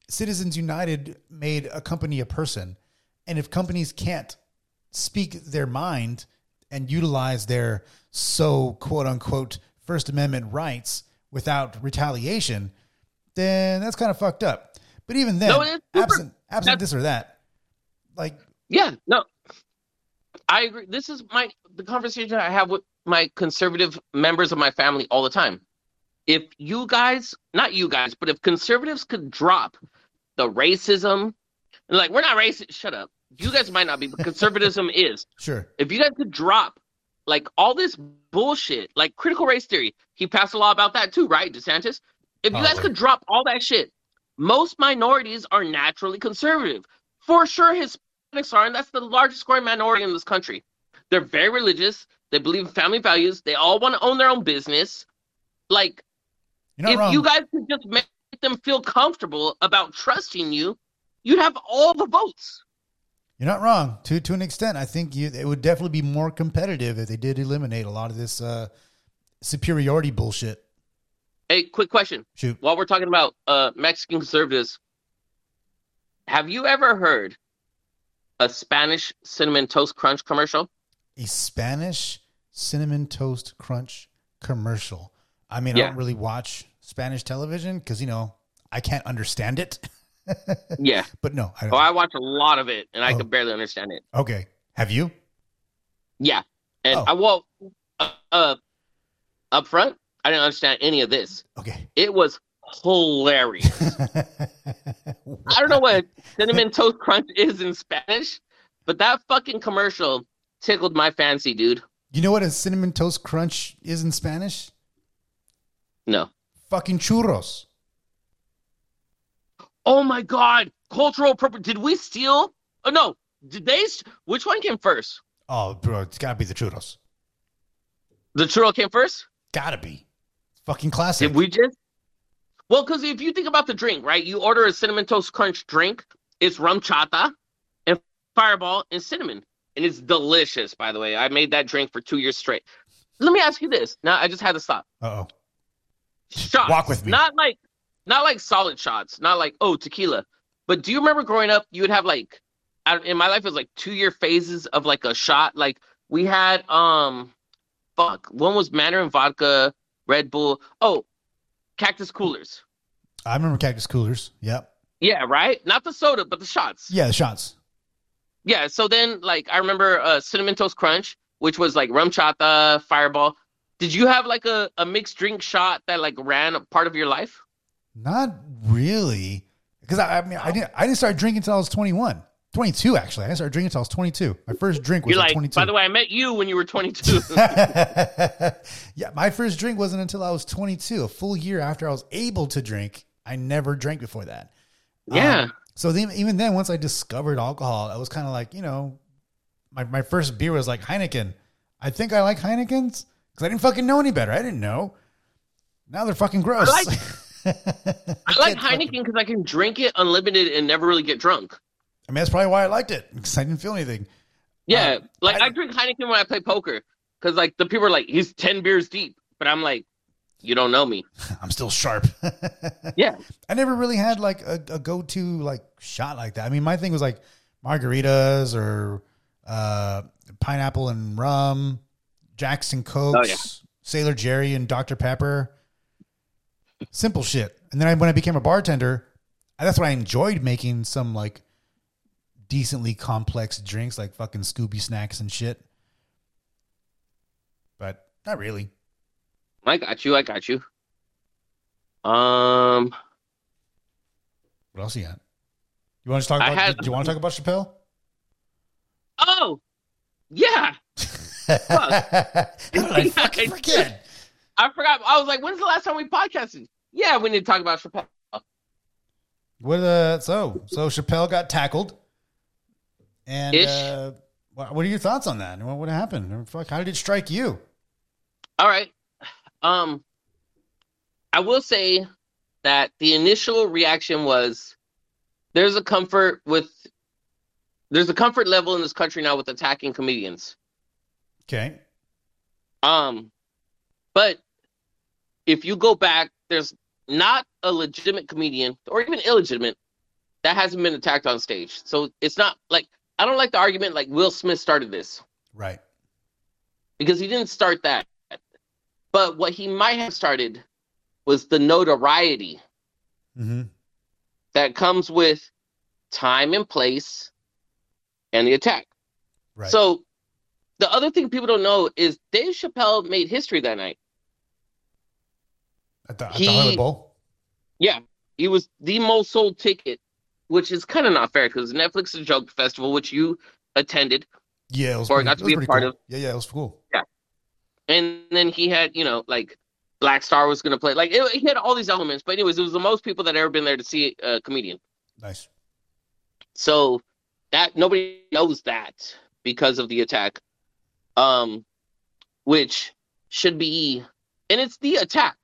Citizens United made a company a person. And if companies can't speak their mind and utilize their so quote unquote First Amendment rights without retaliation, then that's kind of fucked up. But even then, No, it's super- absent, absent that's- this or that, like, Yeah, no, I agree. This is my the conversation I have with my conservative members of my family all the time. If you guys, not you guys, but if conservatives could drop the racism, and like we're not racist, shut up. You guys might not be, but conservatism is. sure. If you guys could drop like all this bullshit, like critical race theory, he passed a law about that too, right, DeSantis? If you guys Probably. could drop all that shit, most minorities are naturally conservative. For sure, Hispanics are, and that's the largest growing minority in this country. They're very religious. They believe in family values. They all want to own their own business. Like, You're not if wrong. you guys could just make them feel comfortable about trusting you, you'd have all the votes. You're not wrong. To to an extent, I think you it would definitely be more competitive if they did eliminate a lot of this uh, superiority bullshit. Hey, quick question. Shoot. While we're talking about uh, Mexican conservatives, have you ever heard a Spanish Cinnamon Toast Crunch commercial? A Spanish cinnamon toast crunch commercial. I mean, I Yeah. don't really watch Spanish television because, you know, I can't understand it. Yeah. But no, I don't. Oh, I watch a lot of it, and I Oh. could barely understand it. Okay. Have you? Yeah. And Oh. I, well, uh, uh, up front, I didn't understand any of this. Okay. It was hilarious. I don't know what Cinnamon Toast Crunch is in Spanish, but that fucking commercial tickled my fancy, dude. You know what a cinnamon toast crunch is in Spanish? No. Fucking churros. Oh my God. Cultural appropriate. Did we steal? Oh, no. Did they? s- Which one came first? Oh, bro, it's gotta be the churros. The churro came first? Gotta be. Fucking classic. Did we just? Well, because if you think about the drink, right? You order a Cinnamon Toast Crunch drink. It's rum chata and Fireball and cinnamon. And it's delicious, by the way. I made that drink for two years straight. Let me ask you this. Now, I just had to stop. Uh-oh. Shots. Walk with me. Not like, not like solid shots. Not like, oh, tequila. But do you remember growing up, you would have like, I- in my life, it was like two-year phases of like a shot. Like we had, um, fuck, one was Mandarin vodka, Red Bull. Oh, Cactus Coolers. I remember Cactus Coolers. Yep. Yeah, right? Not the soda, but the shots. Yeah, the shots. Yeah, so then, like, I remember uh, Cinnamon Toast Crunch, which was, like, rum chata, Fireball. Did you have, like, a, a mixed drink shot that, like, ran a part of your life? Not really. Because I, I mean, I didn't, I didn't start drinking until I was twenty-one. twenty-two, actually. I didn't start drinking until I was twenty-two. My first drink was You're at like, twenty-two. by the way, I met you when you were twenty-two. Yeah, my first drink wasn't until I was twenty-two. A full year after I was able to drink. I never drank before that. Yeah. Um, so then, even then, once I discovered alcohol, I was kind of like, you know, my, my first beer was like Heineken. I think I like Heinekens because I didn't fucking know any better. I didn't know. Now they're fucking gross. I like- I like Heineken because I can drink it unlimited and never really get drunk. I mean, that's probably why I liked it because I didn't feel anything. Yeah, Um, like I- I, drink Heineken when I play poker because, like, the people are like, he's ten beers deep. But I'm like, you don't know me. I'm still sharp. Yeah. I never really had like a, a go-to like shot like that. I mean, my thing was like margaritas or uh, pineapple and rum, Jackson Cokes, Oh, yeah. Sailor Jerry and Doctor Pepper. Simple shit. And then I, when I became a bartender, that's when I enjoyed making some like decently complex drinks like fucking Scooby snacks and shit. But not really. I got you. I got you. Um, What else you got? You want to talk I about? had- do you want to talk about Chappelle? oh, yeah. How did I fucking forget? I forgot. I was like, when's the last time we podcasted? Yeah, we need to talk about Chappelle. What uh so so Chappelle got tackled, and Ish. uh, what, what are your thoughts on that? What what happened? Fuck, how did it strike you? All right. Um, I will say that the initial reaction was there's a comfort with there's a comfort level in this country now with attacking comedians. Okay, Um, but if you go back, there's not a legitimate comedian or even illegitimate that hasn't been attacked on stage. So it's not like, I don't like the argument like Will Smith started this. Right. Because he didn't start that. But what he might have started was the notoriety Mm-hmm. that comes with time and place and the attack. Right. So the other thing people don't know is Dave Chappelle made history that night. At the, at he- the Hollywood Bowl? Yeah, he was the most sold ticket, which is kind of not fair because Netflix is a joke festival, which you attended. Yeah, it was, Or pretty, got to it was be a pretty part cool. of. Yeah, yeah, it was cool. And then he had, you know, like Black Star was going to play. Like it, he had all these elements. But anyways, it was the most people that ever been there to see a comedian. Nice. So that nobody knows that because of the attack, um, which should be, and it's the attack.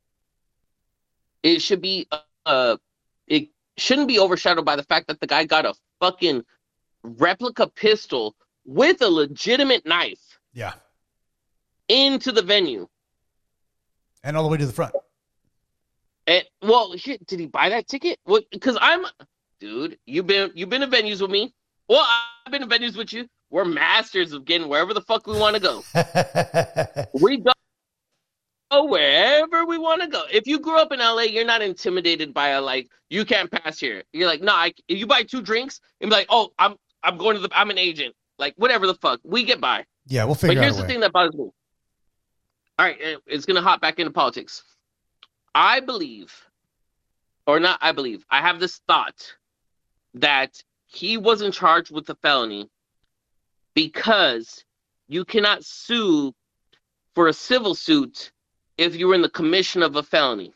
It should be, uh, it shouldn't be overshadowed by the fact that the guy got a fucking replica pistol with a legitimate knife Yeah. into the venue. And all the way to the front. And well, shit, did he buy that ticket? What? Because I'm, dude, you've been you've been to venues with me. Well, I've been to venues with you. We're masters of getting wherever the fuck we want to go. We go wherever we want to go. If you grew up in L A, you're not intimidated by a like you can't pass here. You're like, no, I, if you buy two drinks and be like, oh, I'm I'm going to the I'm an agent. Like whatever the fuck, we get by. Yeah, we'll But figure here's out a the way. thing that bothers me. All right, uh, it's gonna hop back into politics. I believe, or not, I believe, I have this thought that he wasn't charged with the felony because you cannot sue for a civil suit if you were in the commission of a felony.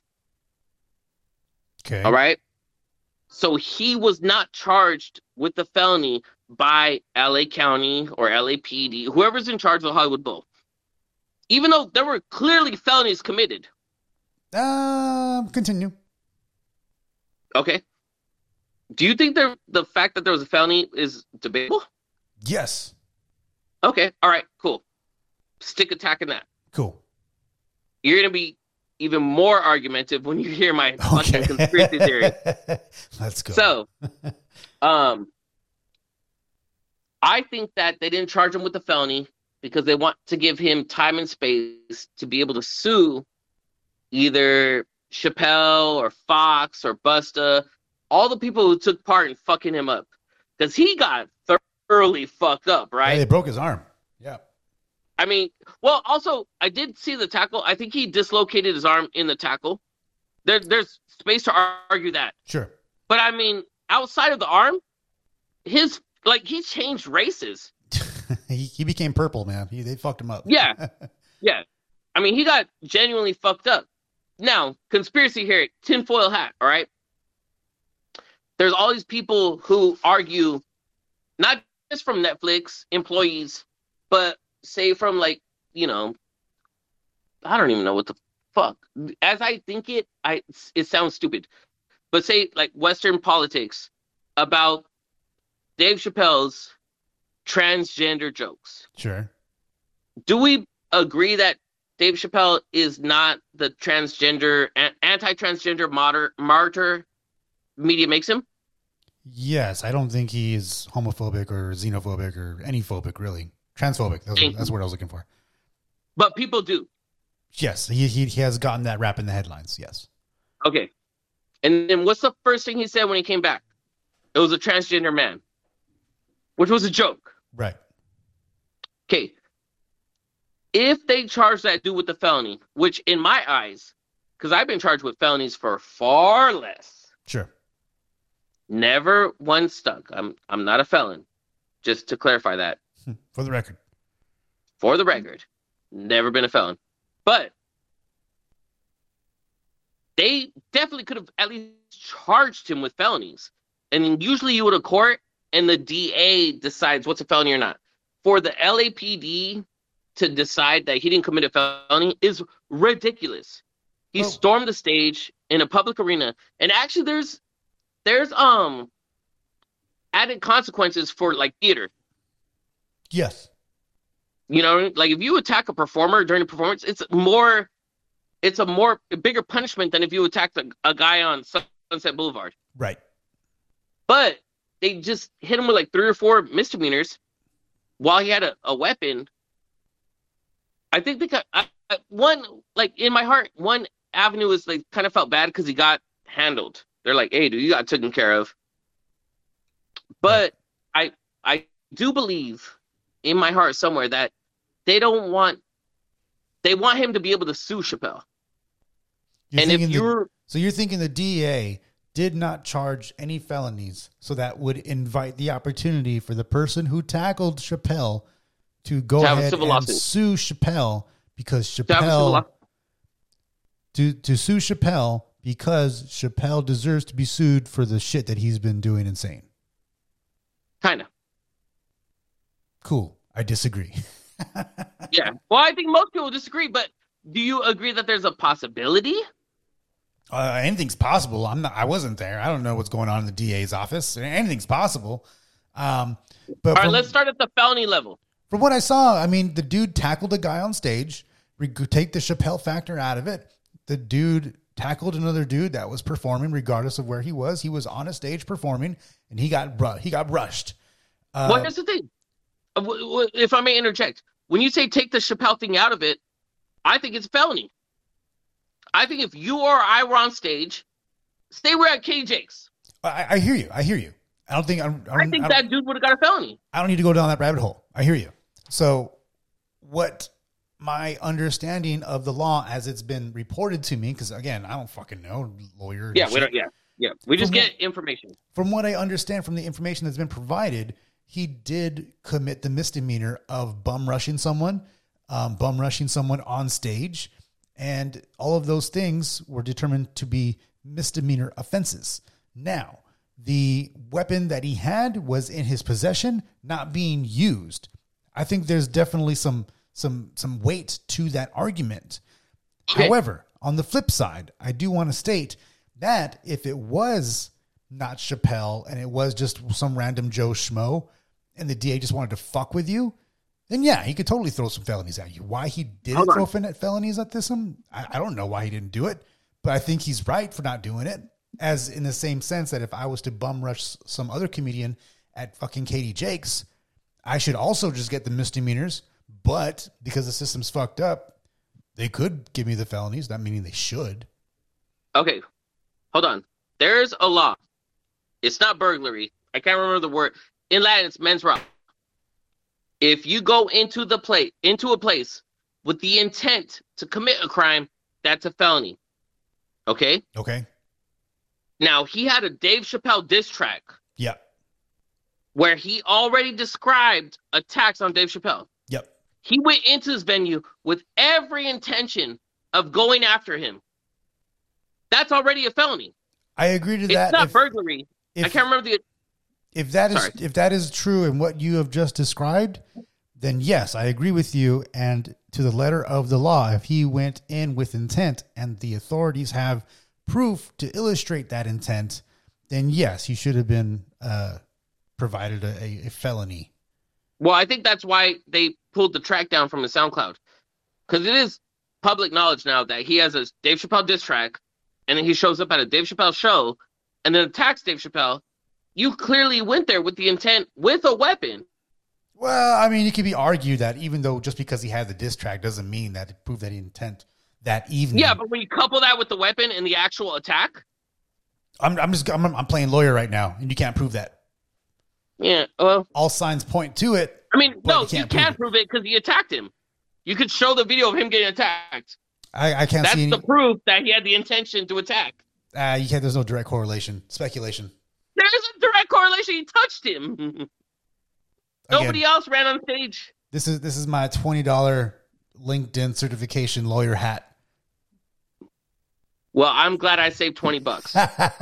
Okay. All right. So he was not charged with the felony by L A County or L A P D, whoever's in charge of the Hollywood Bowl. Even though there were clearly felonies committed. Um, continue. Okay. Do you think there, the fact that there was a felony is debatable? Yes. Okay. All right. Cool. Stick attacking that. Cool. You're going to be even more argumentative when you hear my fucking Okay. conspiracy theory. Let's go. So, um, I think that they didn't charge him with the felony because they want to give him time and space to be able to sue either Chappelle or Fox or Busta, all the people who took part in fucking him up. Because he got thoroughly fucked up, Yeah, right? they broke his arm. Yeah. I mean, well, also, I did see the tackle. I think he dislocated his arm in the tackle. There, there's space to argue that. Sure. But I mean, outside of the arm, his, like, he changed races. he, he became purple, man. He, they fucked him up. Yeah. Yeah. I mean, he got genuinely fucked up. Now, conspiracy here, tinfoil hat, all right? There's all these people who argue, not just from Netflix employees, but say from, like, you know, I don't even know what the fuck. As I think it, I it sounds stupid. But say, like, Western politics about Dave Chappelle's transgender jokes. Sure. Do we agree that Dave Chappelle is not the transgender, an- anti-transgender martyr, martyr media makes him? Yes, I don't think he's homophobic or xenophobic or any phobic, really. Transphobic. That's, Thank that's you. what I was looking for. But people do. Yes, he, he he has gotten that rap in the headlines. Yes. Okay. And then what's the first thing he said when he came back? It was a transgender man, which was a joke. Right. Okay. If they charge that dude with the felony, which in my eyes, because I've been charged with felonies for far less, Sure. never one stuck. I'm I'm not a felon. Just to clarify that. For the record. For the record, never been a felon. But they definitely could have at least charged him with felonies. And usually you would have court and the D A decides what's a felony or not. For the L A P D to decide that he didn't commit a felony is ridiculous. He Oh. stormed the stage in a public arena. And actually there's there's um added consequences for like theater. Yes. You know, like if you attack a performer during a performance, it's more, it's a more a bigger punishment than if you attacked a, a guy on Sunset Boulevard. Right. But they just hit him with like three or four misdemeanors while he had a, a weapon. I think they got I, I, one, like in my heart, one avenue is like kind of felt bad because he got handled. They're like, hey, dude, you got taken care of. But I I do believe in my heart somewhere that they don't want, they want him to be able to sue Chappelle. You're and if thinking the- you're, so you're thinking the D A did not charge any felonies, so that would invite the opportunity for the person who tackled Chappelle to go To have a ahead civil and lawsuit. sue Chappelle because to have a civil Chappelle law- to to sue Chappelle because Chappelle deserves to be sued for the shit that he's been doing and saying. kind of. Cool. I disagree. Yeah. Well, I think most people disagree, but do you agree that there's a possibility? Uh, anything's possible. I'm not. I wasn't there. I don't know what's going on in the D A's office. Anything's possible. Um, but All right, from, let's start at the felony level. from what I saw, I mean, the dude tackled a guy on stage. We could take the Chappelle factor out of it. The dude tackled another dude that was performing, regardless of where he was. He was on a stage performing, and he got bru- he got brushed. Uh, Well, here's the thing. Uh, w- w- If I may interject, when you say take the Chappelle thing out of it, I think it's a felony. I think if you or I were on stage, say we're at K Jake's, I, I hear you. I hear you. I don't think I, don't, I, I don't, think I, don't, that dude would have got a felony. I don't need to go down that rabbit hole. I hear you. So, what my understanding of the law as it's been reported to me, because again, I don't fucking know, lawyer. and Yeah, we shit. don't. Yeah, yeah. We just From get information. From what I understand from the information that's been provided, he did commit the misdemeanor of bum rushing someone, um, bum rushing someone on stage, and all of those things were determined to be misdemeanor offenses. Now, the weapon that he had was in his possession, not being used. I think there's definitely some some some weight to that argument. Okay. However, on the flip side, I do want to state that if it was not Chappelle and it was just some random Joe Schmo and the D A just wanted to fuck with you, then yeah, he could totally throw some felonies at you. Why he didn't Hold on. throw fin- felonies at this, um, I, I don't know why he didn't do it, but I think he's right for not doing it. As in the same sense that if I was to bum rush some other comedian at fucking Katie Jakes, I should also just get the misdemeanors. But because the system's fucked up, they could give me the felonies. Not meaning they should. Okay, hold on. There's a law. It's not burglary. I can't remember the word. In Latin, it's mens rea. If you go into the place, into a place with the intent to commit a crime, that's a felony. Okay? Okay. Now, he had a Dave Chappelle diss track Yep. where he already described attacks on Dave Chappelle. Yep. He went into this venue with every intention of going after him. That's already a felony. I agree to It's that. not if, burglary. if, I can't remember the... if that is Sorry. if that is true in what you have just described, then yes, I agree with you. And to the letter of the law, if he went in with intent and the authorities have proof to illustrate that intent, then yes, he should have been uh, provided a, a, a felony. Well, I think that's why they pulled the track down from the SoundCloud. Because it is public knowledge now that he has a Dave Chappelle diss track, and then he shows up at a Dave Chappelle show, and then attacks Dave Chappelle. You clearly went there with the intent, with a weapon. Well, I mean, it could be argued that even though just because he had the diss track doesn't mean that it proved that he intent that evening. Yeah, but when you couple that with the weapon and the actual attack, I'm, I'm just I'm, I'm playing lawyer right now, and you can't prove that. yeah, well, All signs point to it. I mean, But no, you you can't can't, prove prove it because he attacked him. You could show the video of him getting attacked. I, I can't That's see any. the proof that he had the intention to attack. Uh, you can't. There's no direct correlation. Speculation. There's a direct correlation. He touched him. Again, Nobody else ran on stage. This is this is my twenty dollar LinkedIn certification lawyer hat. Well, I'm glad I saved twenty bucks.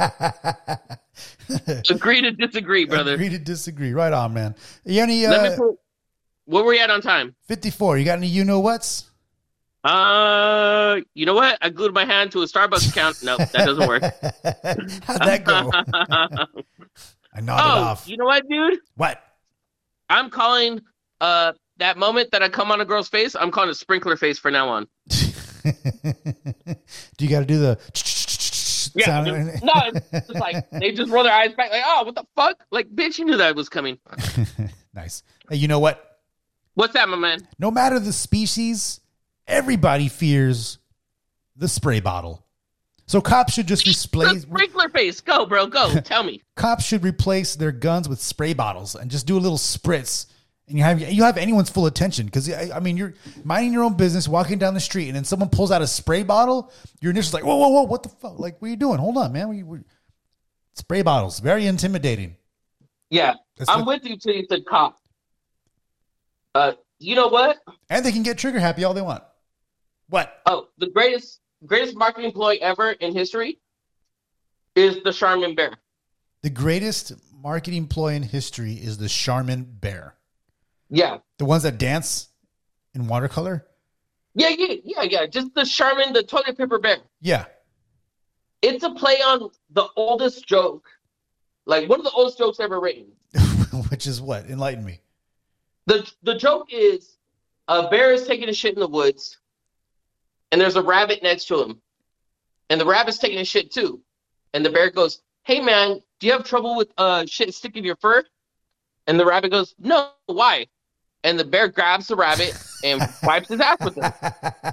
Agree to disagree, brother. Agree to disagree. Right on, man. You any Let me uh, pull. What were we at on time? fifty-four? You got any you know what's? Uh, you know what? I glued my hand to a Starbucks account. No, that doesn't work. How'd that go? I nodded Oh, off. you know what, dude? What? I'm calling uh that moment that I come on a girl's face. I'm calling it sprinkler face from now on. Do you got to do the Yeah, Sound- no, it's just like they just roll their eyes back, like, oh, what the fuck? Like, bitch, you knew that was coming. Nice. Hey, you know what? What's that, my man? No matter the species, everybody fears the spray bottle. So cops should just The replace sprinkler face, go, bro, go. Tell me. cops should replace their guns with spray bottles and just do a little spritz. And you have you have anyone's full attention because I, I mean you're minding your own business, walking down the street, and then someone pulls out a spray bottle. Your initial's like, whoa, whoa, whoa, what the fuck? Like, what are you doing? Hold on, man. We, we... Spray bottles, very intimidating. Yeah, That's I'm the- with you till you said cop. Uh, you know what? And they can get trigger happy all they want. What? Oh, the greatest greatest marketing ploy ever in history is the Charmin bear. The greatest marketing ploy in history is the Charmin bear. Yeah. The ones that dance in watercolor? Yeah, yeah, yeah, yeah. Just the Charmin, the toilet paper bear. Yeah. It's a play on the oldest joke. Like, one of the oldest jokes ever written. Which is what? Enlighten me. The the joke is a bear is taking a shit in the woods, and there's a rabbit next to him. And the rabbit's taking a shit too. And the bear goes, hey, man, do you have trouble with uh shit sticking in your fur? And the rabbit goes, no, why? And the bear grabs the rabbit and wipes his ass with it.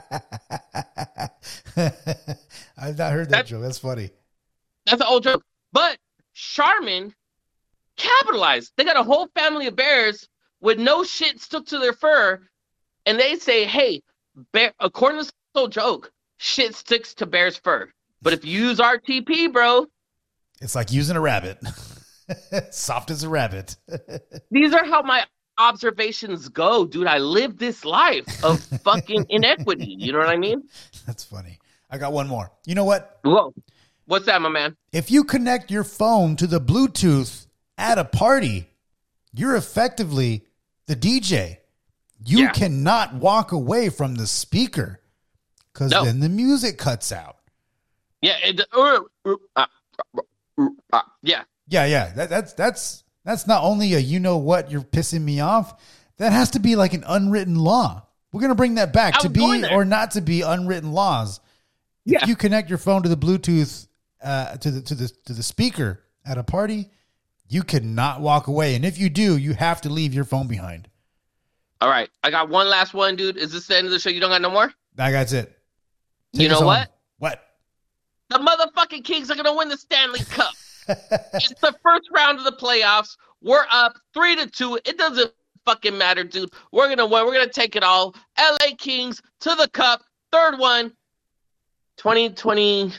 I've not heard that That- joke. That's funny. That's an old joke. But Charmin capitalized. They got a whole family of bears with no shit stuck to their fur. And they say, hey, bear, according to this old joke, shit sticks to bear's fur. But if you use R T P, bro, It's like using a rabbit. Soft as a rabbit. these are how my observations go, dude. I live this life of fucking inequity. You know what I mean? That's funny. I got one more. You know what? Whoa. What's that, my man? If you connect your phone to the Bluetooth at a party, you're effectively the D J. You Yeah. cannot walk away from the speaker because No. then the music cuts out. Yeah. It, uh, uh, uh, uh, uh, yeah. Yeah, yeah. That, that's that's that's not only a you know what, you're pissing me off. That has to be like an unwritten law. We're gonna bring that back I to was going be there. or not to be unwritten laws. Yeah. If you connect your phone to the Bluetooth uh, to the to the to the speaker at a party, you cannot walk away. And if you do, you have to leave your phone behind. All right. I got one last one, dude. Is this the end of the show? You don't got no more? That's it. Take You us know home. what? What? The motherfucking Kings are going to win the Stanley Cup. It's the first round of the playoffs. We're up three to two. It doesn't fucking matter, dude. We're going to win. We're going to take it all. L A Kings to the cup. Third one. twenty twenty.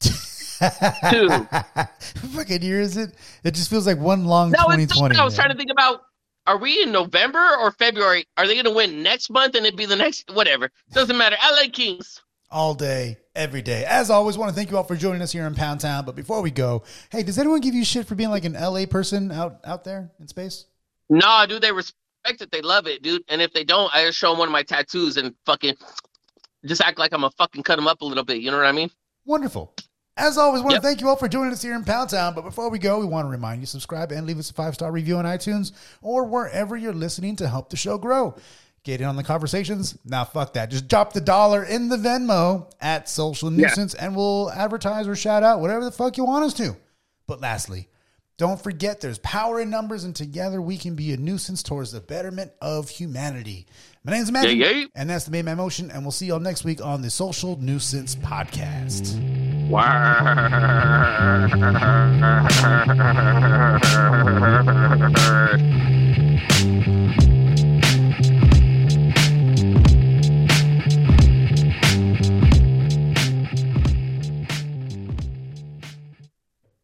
Fucking year is it? It just feels like one long No, twenty it's twenty. not. I was man. trying to think about, are we in November or February? Are they going to win next month and it'd be the next, whatever. Doesn't matter. L A Kings. all day, every day. As always, want to thank you all for joining us here in Pound Town. But before we go, hey, does anyone give you shit for being like an L A person out out there in space? Nah, dude, they respect it. They love it, dude. And if they don't, I just show them one of my tattoos and fucking just act like I'm going to fucking cut them up a little bit. You know what I mean? Wonderful. As always, want Yep. to thank you all for joining us here in Pound Town. But before we go, we want to remind you, subscribe and leave us a five-star review on iTunes or wherever you're listening to help the show grow. Get in on the conversations. Now, fuck that. Just drop the dollar in the Venmo at Social Nuisance and we'll advertise or shout out whatever the fuck you want us to. But lastly, don't forget there's power in numbers and together we can be a nuisance towards the betterment of humanity. My name's Matthew, Yeah, yeah. and that's the Made My Motion, and we'll see y'all next week on the Social Nuisance Podcast. Wow.